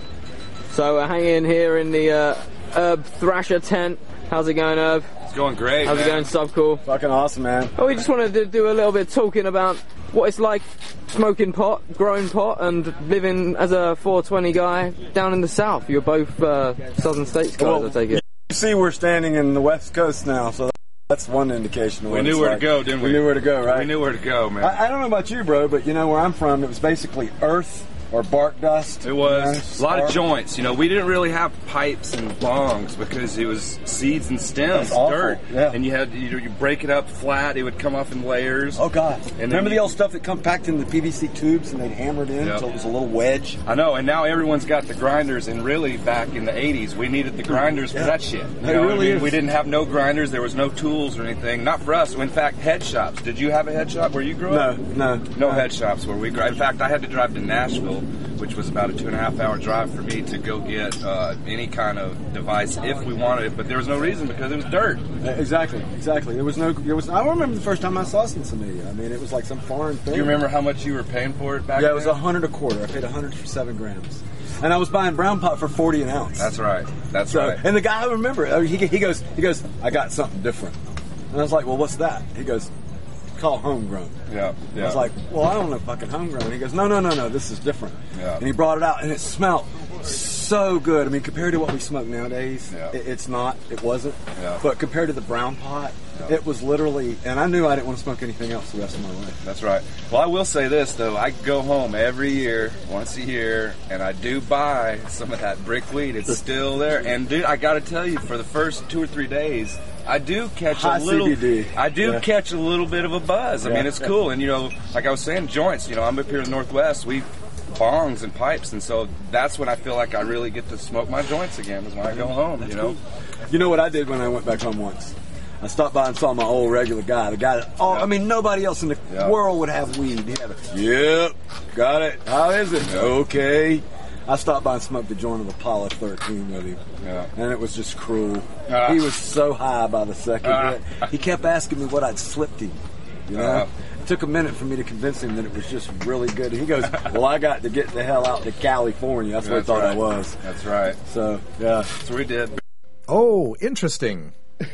So we're hanging here in the uh, Herb Thrasher tent. How's it going, Herb? It's going great, How's man. it going, Subcool? Fucking awesome, man. Oh, we just wanted to do a little bit talking about what it's like smoking pot, growing pot, and living as a four twenty guy down in the South. You're both uh, Southern States guys, well, I take it. You see, we're standing in the West Coast now, so that's one indication of what We knew it's where like. to go, didn't we? We knew where to go, right? We knew where to go, man. I, I don't know about you, bro, but you know where I'm from, it was basically earth or bark dust. It was you know, a lot of spark. joints. You know, we didn't really have pipes and bongs because it was seeds and stems, That's awful. dirt. Yeah. And you had you, you break it up flat. It would come off in layers. Oh God! And Remember you, the old stuff that come packed in the P V C tubes and they'd hammer it in Yep. until it was a little wedge? I know, and now everyone's got the grinders. And really, back in the eighties, we needed the grinders Yeah. for that shit. You It know what really I mean? is. We didn't have no grinders. There was no tools or anything. Not for us. In fact, head shops. Did you have a head shop where you grew up? No, no, No head shops where we grew up. In fact, I had to drive to Nashville, which was about a two and a half hour drive for me to go get uh, any kind of device if we wanted it. But there was no reason because it was dirt. Exactly, exactly. There was no. There was. I remember the first time I saw Sensimilla. I mean, it was like some foreign thing. Do you remember how much you were paying for it back Yeah, then? it was a hundred a quarter. I paid a hundred for seven grams, and I was buying brown pot for forty an ounce. That's right. That's So, right. and the guy, I remember, uh, he, he goes, he goes, I got something different, and I was like, well, what's that? He goes, call homegrown. Yeah, yeah. I was like, well, I don't know fucking homegrown. He goes, no, no, no, no, this is different. Yeah. And he brought it out, and it smelled so good. I mean, compared to what we smoke nowadays, Yeah. it, it's not, it wasn't. Yeah. But compared to the brown pot, Yeah. it was literally, and I knew I didn't want to smoke anything else the rest of my life. That's right. Well, I will say this, though. I go home every year, once a year, and I do buy some of that brick weed. It's still there. And, dude, I got to tell you, for the first two or three days, I do catch High a little. C B D. I do Yeah. catch a little bit of a buzz. I Yeah. mean, it's cool. And, you know, like I was saying, joints. You know, I'm up here in the Northwest. We bongs and pipes, and so that's when I feel like I really get to smoke my joints again, is when I go home, you know. You know what I did when I went back home once? I stopped by and saw my old regular guy, the guy that, oh, I mean, nobody else in the Yeah. world would have weed. He had a, yep, got it. How is it? Okay. I stopped by and smoked a joint of Apollo thirteen with him, Yeah. and it was just cruel. Ah. He was so high by the second Ah. hit. He kept asking me what I'd slipped him, you know? Ah. It took a minute for me to convince him that it was just really good. He goes, well, I got to get the hell out to California. That's what I That's thought I right. was. That's right. So, yeah. So we did. Oh, interesting.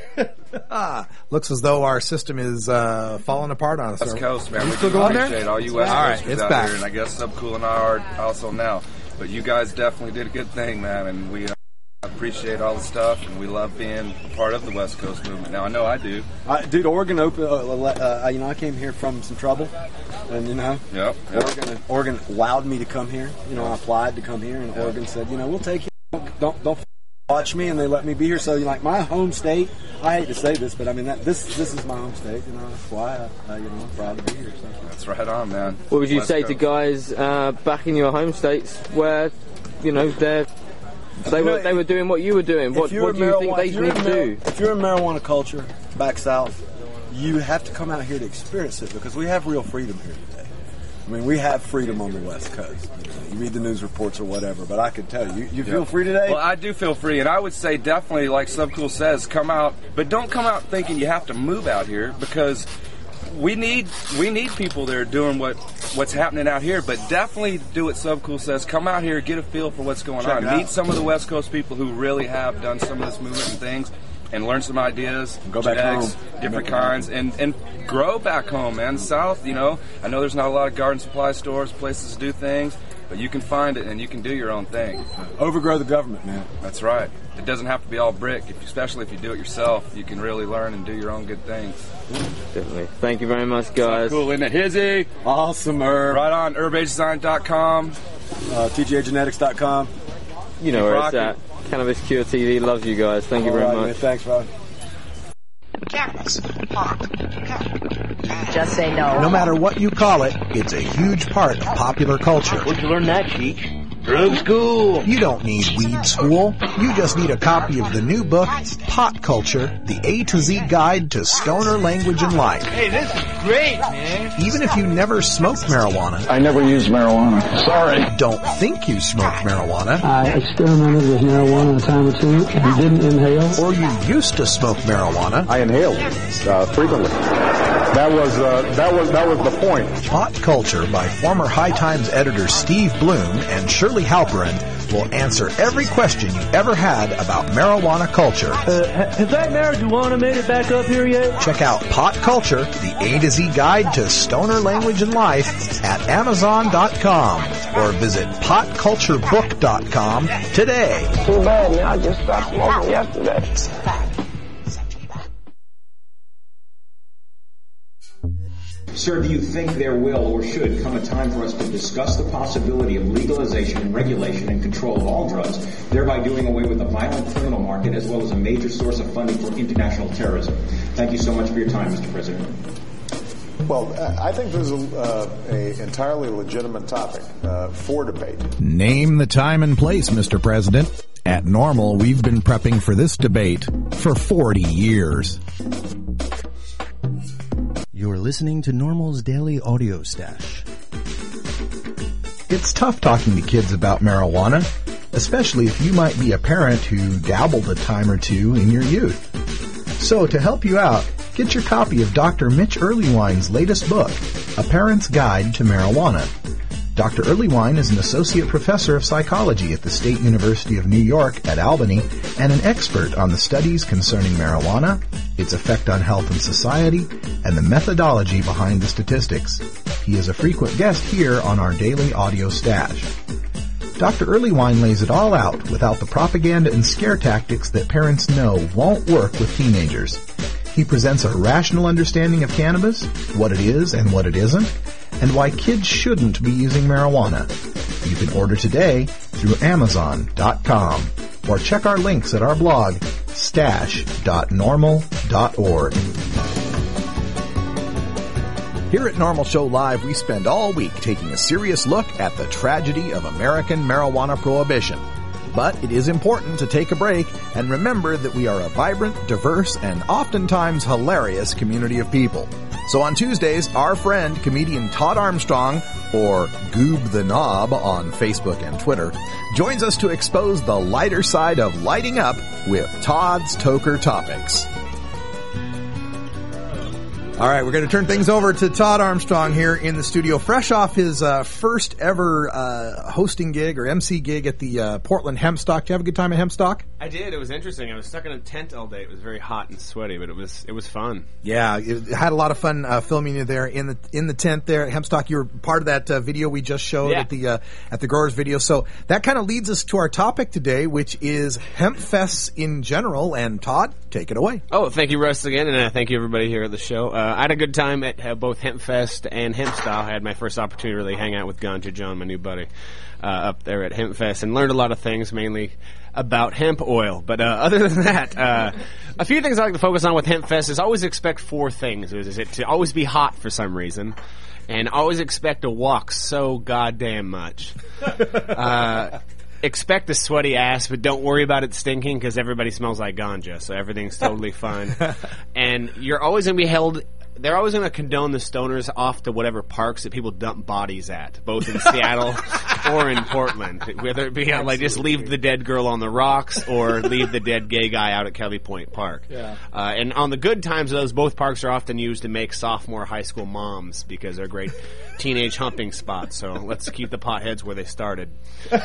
Ah, looks as though our system is uh, falling apart on us. West Coast, man. Are you We still do going appreciate there? all you West All right, Coasters it's out back. here, and I guess Subcool and I are also now. But you guys definitely did a good thing, man, and we uh, appreciate all the stuff, and we love being part of the West Coast movement. Now, I know I do. I, dude, Oregon open. Uh, uh, you know, I came here from some trouble, and you know, Yep. yep. Oregon, Oregon allowed me to come here. You know, I applied to come here, and Oregon said, you know, we'll take you. Don't don't, don't f- watch me and they let me be here. So, you know, like my home state, I hate to say this, but I mean, that, this this is my home state. You know, that's why I, I you know, I'm proud to be here. So. That's right on, man. What would you Let's say go. to guys uh, back in your home states where, you know, they're they You know, were they were doing what you were doing? What, If you're what in do you think marijuana- they if you're need in to mar- do? If you're in marijuana culture back south, you have to come out here to experience it because we have real freedom here today. I mean, we have freedom on the West Coast. You know, you read the news reports or whatever, but I can tell you, you, you feel Yeah. free today? Well, I do feel free, and I would say definitely, like Subcool says, come out, but don't come out thinking you have to move out here because we need we need people that are doing what what's happening out here. But definitely do what Subcool says. Come out here, get a feel for what's going Check on. it out. Meet some of the West Coast people who really have done some of this movement and things, and learn some ideas, Go back genetics, home. different Make it kinds, and and grow back home, man. South, you know, I know there's not a lot of garden supply stores, places to do things, but you can find it and you can do your own thing. Overgrow the government, man. That's right. It doesn't have to be all brick. If, especially if you do it yourself, you can really learn and do your own good things. Definitely. Thank you very much, guys. Cool, isn't it? Hizzy. Awesome, Herb. Right on, herb age design dot com. Uh, T G A genetics dot com. You know Keep where rocking. it's at. Cannabis Cure T V loves you guys. Thank you All very right, much. man. Thanks, bro. Cannabis. Just say no. No matter what you call it, it's a huge part of popular culture. Where'd you learn that, geek? Drug school. You don't need weed school. You just need a copy of the new book, Pot Culture, the A to Z Guide to Stoner Language and Life. Hey, this is great, man. Even if you never smoked marijuana. I never used marijuana. Sorry. Don't think you smoked marijuana. I experimented with marijuana a time or two and didn't inhale. Or you used to smoke marijuana. I inhaled uh, frequently. That was uh, that was that was the point. Pot Culture by former High Times editor Steve Bloom and Shirley Halperin will answer every question you ever had about marijuana culture. Uh, has that marijuana made it back up here yet? Check out Pot Culture, the A to Z Guide to Stoner Language and Life at Amazon dot com or visit pot culture book dot com today. Too bad, man. I just stopped smoking yesterday. Sir, do you think there will or should come a time for us to discuss the possibility of legalization and regulation and control of all drugs, thereby doing away with the violent criminal market as well as a major source of funding for international terrorism? Thank you so much for your time, Mister President. Well, I think this is a, uh, a entirely legitimate topic uh, for debate. Name the time and place, Mister President. At Normal, we've been prepping for this debate for forty years. You're listening to Normal's Daily Audio Stash. It's tough talking to kids about marijuana, especially if you might be a parent who dabbled a time or two in your youth. So to help you out, get your copy of Doctor Mitch Earlywine's latest book, A Parent's Guide to Marijuana. Doctor Earlywine is an associate professor of psychology at the State University of New York at Albany and an expert on the studies concerning marijuana, its effect on health and society, and the methodology behind the statistics. He is a frequent guest here on our daily audio stash. Doctor Earlywine lays it all out without the propaganda and scare tactics that parents know won't work with teenagers. He presents a rational understanding of cannabis, what it is and what it isn't, and why kids shouldn't be using marijuana. You can order today through Amazon dot com or check our links at our blog, stash dot normal dot org. Here at Normal Show Live, we spend all week taking a serious look at the tragedy of American marijuana prohibition. But it is important to take a break and remember that we are a vibrant, diverse, and oftentimes hilarious community of people. So on Tuesdays, our friend, comedian Todd Armstrong, or Goob the Knob on Facebook and Twitter, joins us to expose the lighter side of lighting up with Todd's Toker Topics. All right, we're going to turn things over to Todd Armstrong here in the studio, fresh off his uh, first ever uh, hosting gig or M C gig at the uh, Portland Hempstock. Did you have a good time at Hempstock? I did. It was interesting. I was stuck in a tent all day. It was very hot and sweaty, but it was it was fun. Yeah, it had a lot of fun uh, filming you there in the in the tent there at Hempstock. You were part of that uh, video we just showed Yeah. at the uh, at the Growers video. So that kind of leads us to our topic today, which is hemp fests in general. And Todd, take it away. Oh, thank you, Russ, again, and uh, thank you, everybody here at the show. Uh, I had a good time at uh, both HempFest and HempStyle. I had my first opportunity to really hang out with Ganja John, my new buddy, uh, up there at HempFest, and learned a lot of things, mainly about hemp oil. But uh, other than that, uh, a few things I like to focus on with HempFest is always expect four things. Is it to always be hot for some reason, and always expect to walk so goddamn much. Uh, expect a sweaty ass, but don't worry about it stinking because everybody smells like ganja, so everything's totally fine. And you're always going to be held... They're always going to condone the stoners off to whatever parks that people dump bodies at, both in Seattle or in Portland. Whether it be uh, like just leave the dead girl on the rocks or leave the dead gay guy out at Kelly Point Park. Yeah. Uh, and on the good times of those, both parks are often used to make sophomore high school moms because they're great teenage humping spots. So let's keep the potheads where they started. Uh,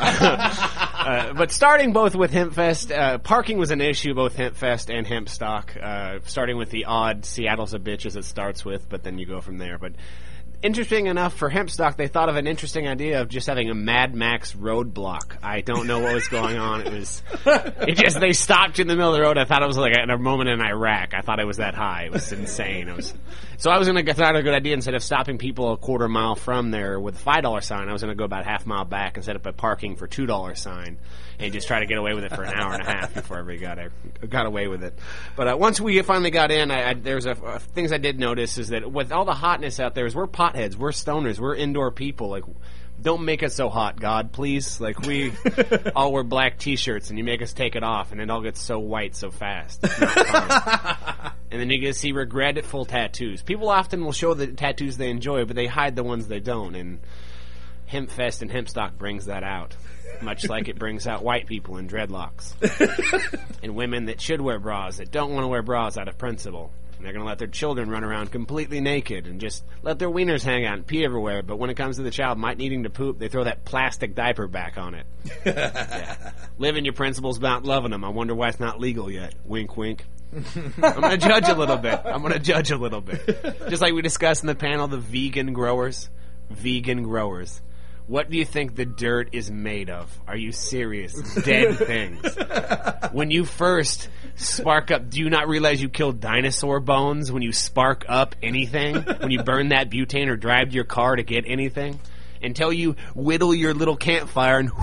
uh, but starting both with HempFest, uh, parking was an issue, both HempFest and HempStock. Uh, starting with the odd Seattle's a bitch as it starts with, but then you go from there. But interesting enough, for HempStock, they thought of an interesting idea of just having a Mad Max roadblock. I don't know what was going on. It was, it just, they stopped you in the middle of the road. I thought it was like a, a moment in Iraq. I thought it was that high. It was insane. It was, so I was going to get out a good idea. Instead of stopping people a quarter mile from there with a five dollar sign, I was going to go about half mile back and set up a parking for two dollar sign and just try to get away with it for an hour and a half before we got got away with it. But uh, once we finally got in, I, I, there's a, uh, things I did notice is that with all the hotness out there, is we're potheads, we're stoners, we're indoor people. Like, don't make us so hot, God, please. Like, we all wear black T-shirts, and you make us take it off, and it all gets so white so fast. It's not fun. And then you get to see regretful tattoos. People often will show the tattoos they enjoy, but they hide the ones they don't. And HempFest and HempStock brings that out, much like it brings out white people in dreadlocks and women that should wear bras that don't want to wear bras out of principle. And they're going to let their children run around completely naked and just let their wieners hang out and pee everywhere. But when it comes to the child might needing to poop, they throw that plastic diaper back on it. Yeah. Living your principles about loving them. I wonder why it's not legal yet. Wink, wink. I'm going to judge a little bit. I'm going to judge a little bit. Just like we discussed in the panel, the vegan growers. Vegan growers. What do you think the dirt is made of? Are you serious? Dead things. When you first spark up, do you not realize you killed dinosaur bones when you spark up anything? When you burn that butane or drive your car to get anything? Until you whittle your little campfire and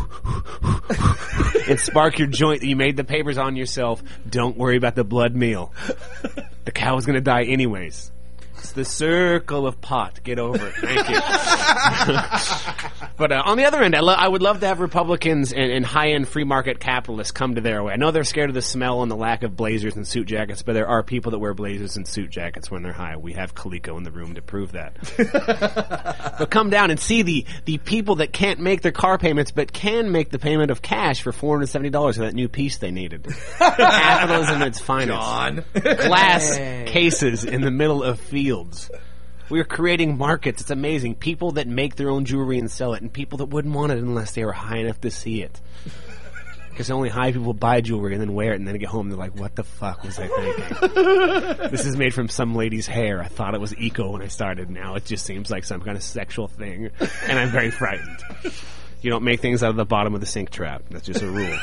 and spark your joint that you made the papers on yourself, don't worry about the blood meal. The cow is going to die anyways. It's the circle of pot. Get over it. Thank you. But uh, on the other end, I, lo- I would love to have Republicans and, and high-end free market capitalists come to their way. I know they're scared of the smell and the lack of blazers and suit jackets, but there are people that wear blazers and suit jackets when they're high. We have Coleco in the room to prove that. But come down and see the, the people that can't make their car payments but can make the payment of cash for four hundred seventy dollars for that new piece they needed. Capitalism at its finest. John. Glass Hey. cases in the middle of fields. We're creating markets. It's amazing. People that make their own jewelry and sell it, and people that wouldn't want it unless they were high enough to see it. Because only high people buy jewelry and then wear it, and then they get home and they're like, what the fuck was I thinking? This is made from some lady's hair. I thought it was eco when I started. Now it just seems like some kind of sexual thing, and I'm very frightened. You don't make things out of the bottom of the sink trap. That's just a rule.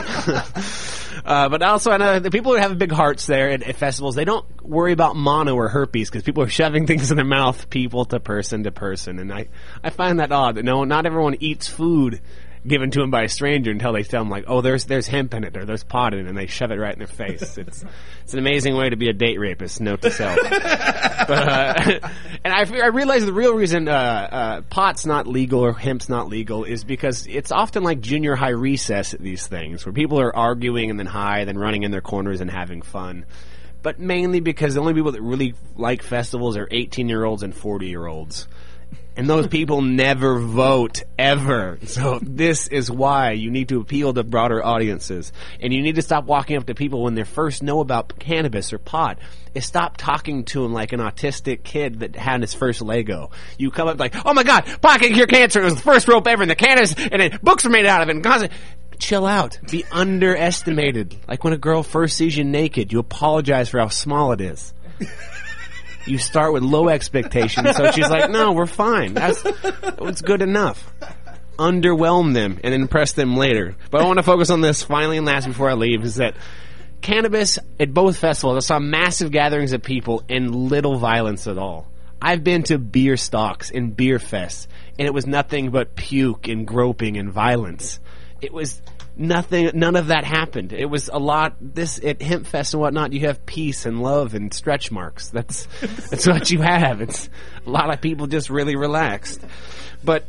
uh, but also, I know the people who have big hearts there at, at festivals, they don't worry about mono or herpes because people are shoving things in their mouth, people to person to person. And I, I find that odd that no, not everyone eats food given to them by a stranger until they tell them, like, oh, there's there's hemp in it or there's pot in it, and they shove it right in their face. It's it's an amazing way to be a date rapist, note to self. But, uh, and I, I realize the real reason uh, uh, pot's not legal or hemp's not legal is because it's often like junior high recess at these things, where people are arguing and then high, then running in their corners and having fun. But mainly because the only people that really like festivals are eighteen-year-olds and forty-year-olds. And those people never vote, ever. So this is why you need to appeal to broader audiences. And you need to stop walking up to people when they first know about cannabis or pot. Is stop talking to them like an autistic kid that had his first Lego. You come up like, oh my God, pot can cure cancer. It was the first rope ever, and the cannabis, and then books were made out of it. And cause chill out. Be underestimated. Like when a girl first sees you naked, you apologize for how small it is. You start with low expectations, so she's like, no, we're fine. That's, that's good enough. Underwhelm them and impress them later. But I want to focus on this finally and last before I leave, is that cannabis at both festivals, I saw massive gatherings of people and little violence at all. I've been to beer stalks and beer fests, and it was nothing but puke and groping and violence. It was nothing, none of that happened. It was a lot, this, at Hemp Fest and whatnot, you have peace and love and stretch marks. That's, that's what you have. It's a lot of people just really relaxed. But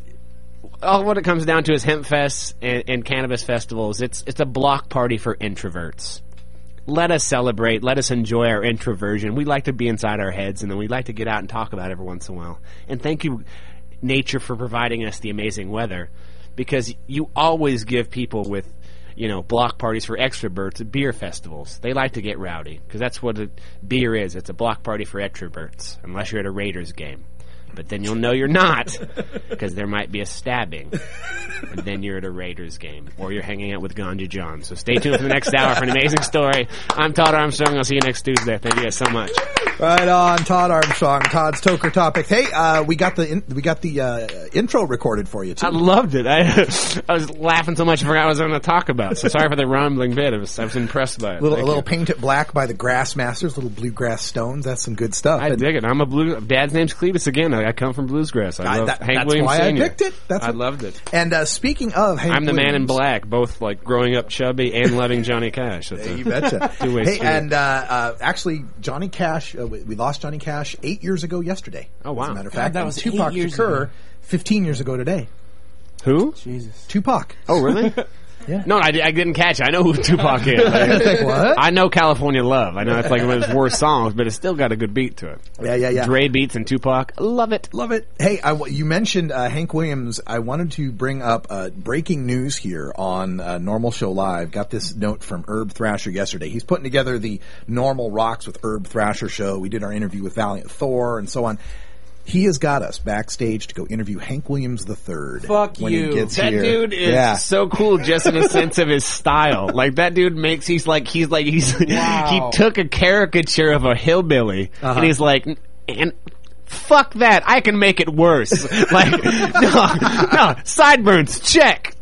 all what it comes down to is Hemp Fest and, and cannabis festivals. It's, it's a block party for introverts. Let us celebrate. Let us enjoy our introversion. We like to be inside our heads, and then we like to get out and talk about it every once in a while. And thank you, nature, for providing us the amazing weather, because you always give people with, you know, block parties for extroverts at beer festivals. They like to get rowdy, because that's what a beer is. It's a block party for extroverts, unless you're at a Raiders game. But then you'll know you're not, because there might be a stabbing. And then you're at a Raiders game, or you're hanging out with Ganja John. So stay tuned for the next hour for an amazing story. I'm Todd Armstrong. I'll see you next Tuesday. Thank you guys so much. Right on, Todd Armstrong. Todd's Toker Topic. Hey, uh, we got the in, we got the uh, intro recorded for you too. I loved it. I I was laughing so much I forgot what I was going to talk about. So sorry for the rambling bit. I was I was impressed by it. Little, Thank a little you. Paint It Black by the Grassmasters. Little bluegrass stones. That's some good stuff. I And dig it. I'm a blue. Dad's name's Cletus again. I, I come from bluesgrass. I, I- love that- Hank that's Williams why Senior I picked it. That's I what- loved it. And uh, speaking of, Hank I'm the man in Williams- black, both like growing up chubby and loving Johnny Cash. That's a You betcha. two-way Hey, street. and uh, uh, actually, Johnny Cash, uh, we, we lost Johnny Cash eight years ago yesterday. Oh, wow. As a matter of God, fact, that and was Tupac eight years Shakur, ago. fifteen years ago today. Who? Jesus. Tupac. Oh, really? Yeah. No, I, I didn't catch it. I know who Tupac is. Like, what? I know California Love. I know it's like one of his worst songs, but it's still got a good beat to it. Yeah, yeah, yeah. Dre beats and Tupac. Love it. Love it. Hey, I w you mentioned uh, Hank Williams. I wanted to bring up uh, breaking news here on uh, Normal Show Live. Got this note from Herb Thrasher yesterday. He's putting together the Normal Rocks with Herb Thrasher show. We did our interview with Valiant Thor and so on. He has got us backstage to go interview Hank Williams the third. Fuck when you. He gets that here. dude is yeah. so cool just in a sense of his style. Like that dude makes, he's like, he's like, he's, Wow. he took a caricature of a hillbilly Uh-huh. and he's like, and fuck that, I can make it worse. Like, no, no, sideburns, check.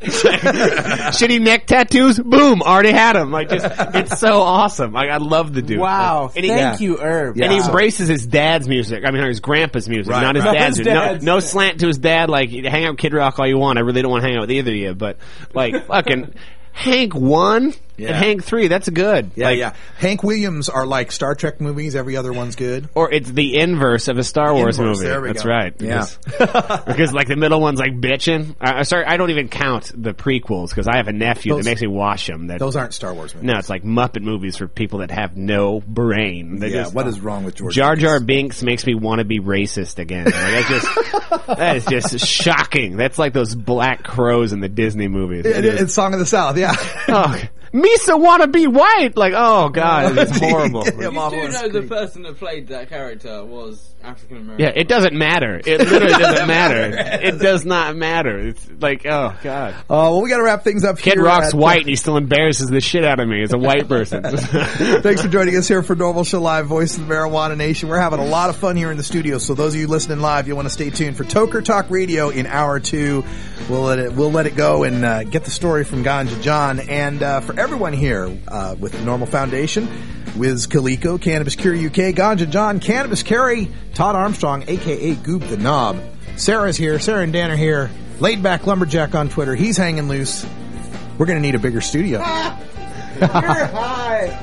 Shitty neck tattoos, boom, already had them. Like, just, it's so awesome. Like, I love the dude. Wow, Like, and he- thank yeah. you, Herb. And he Wow. embraces his dad's music. I mean, or his grandpa's music, Right, not his right. dad's His music. dad's- No, no slant to his dad. Like, hang out with Kid Rock all you want. I really don't want to hang out with either of you. But, like, fucking Hank one Yeah. and Hank three, that's good. Yeah, Like, yeah. Hank Williams are like Star Trek movies. Every other one's good. Or it's the inverse of a Star Wars Inverse, movie. there we That's go. right. Yeah. Because, because, like the middle one's like bitching. I, I sorry, I don't even count the prequels because I have a nephew Those- that makes me watch them. That, Those aren't Star Wars movies. no, it's like Muppet movies for people that have no brain. They Yeah, just- what is wrong with George Jar Jar Lucas? Binks makes me want to be racist again. Like, that just that is just shocking. That's like those black crows in the Disney movies. It- it- it's Song of the South, yeah. Oh, Misa wanna be white. Like, oh god, it's horrible. Yeah, You Mom do was know the great. person that played that character was African American. Yeah, it doesn't matter. It literally doesn't matter. It does not matter. It's like, oh god. Oh, well, we got to wrap things up Kid here. Rock's at, uh, white and he still embarrasses the shit out of me as a white person. Thanks for joining us here for Normal Show Live, Voice of the Marijuana Nation. We're having a lot of fun here in the studio, so those of you listening live, you'll want to stay tuned for Toker Talk Radio in hour two. We'll let it, we'll let it go and uh, get the story from Ganja John. And uh, for everyone here uh, with the Normal Foundation, Wiz Kaliko, Cannabis Cure U K, Ganja John, Cannabis Carry, Todd Armstrong, a k a. Goob the Knob. Sarah's here. Sarah and Dan are here. Laid Back Lumberjack on Twitter. He's hanging loose. We're going to need a bigger studio. You're high.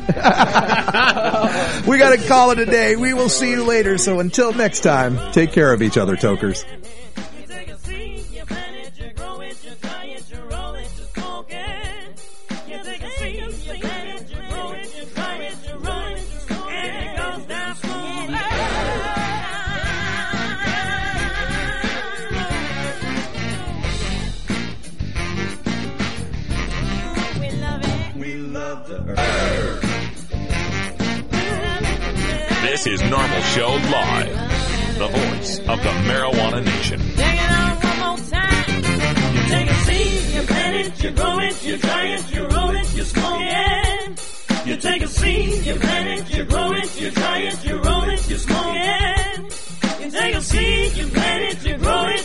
We got to call it a day. We will see you later. So until next time, take care of each other, tokers. This is Normal Show Live, the voice of the Marijuana Nation. Take a seed, you plant it, you grow it, you dry it, you roll it, you smoke it. You take a seed, you plant it, you grow it, you dry it, you roll it, you smoke it. You take a seed, you plant it, you grow it,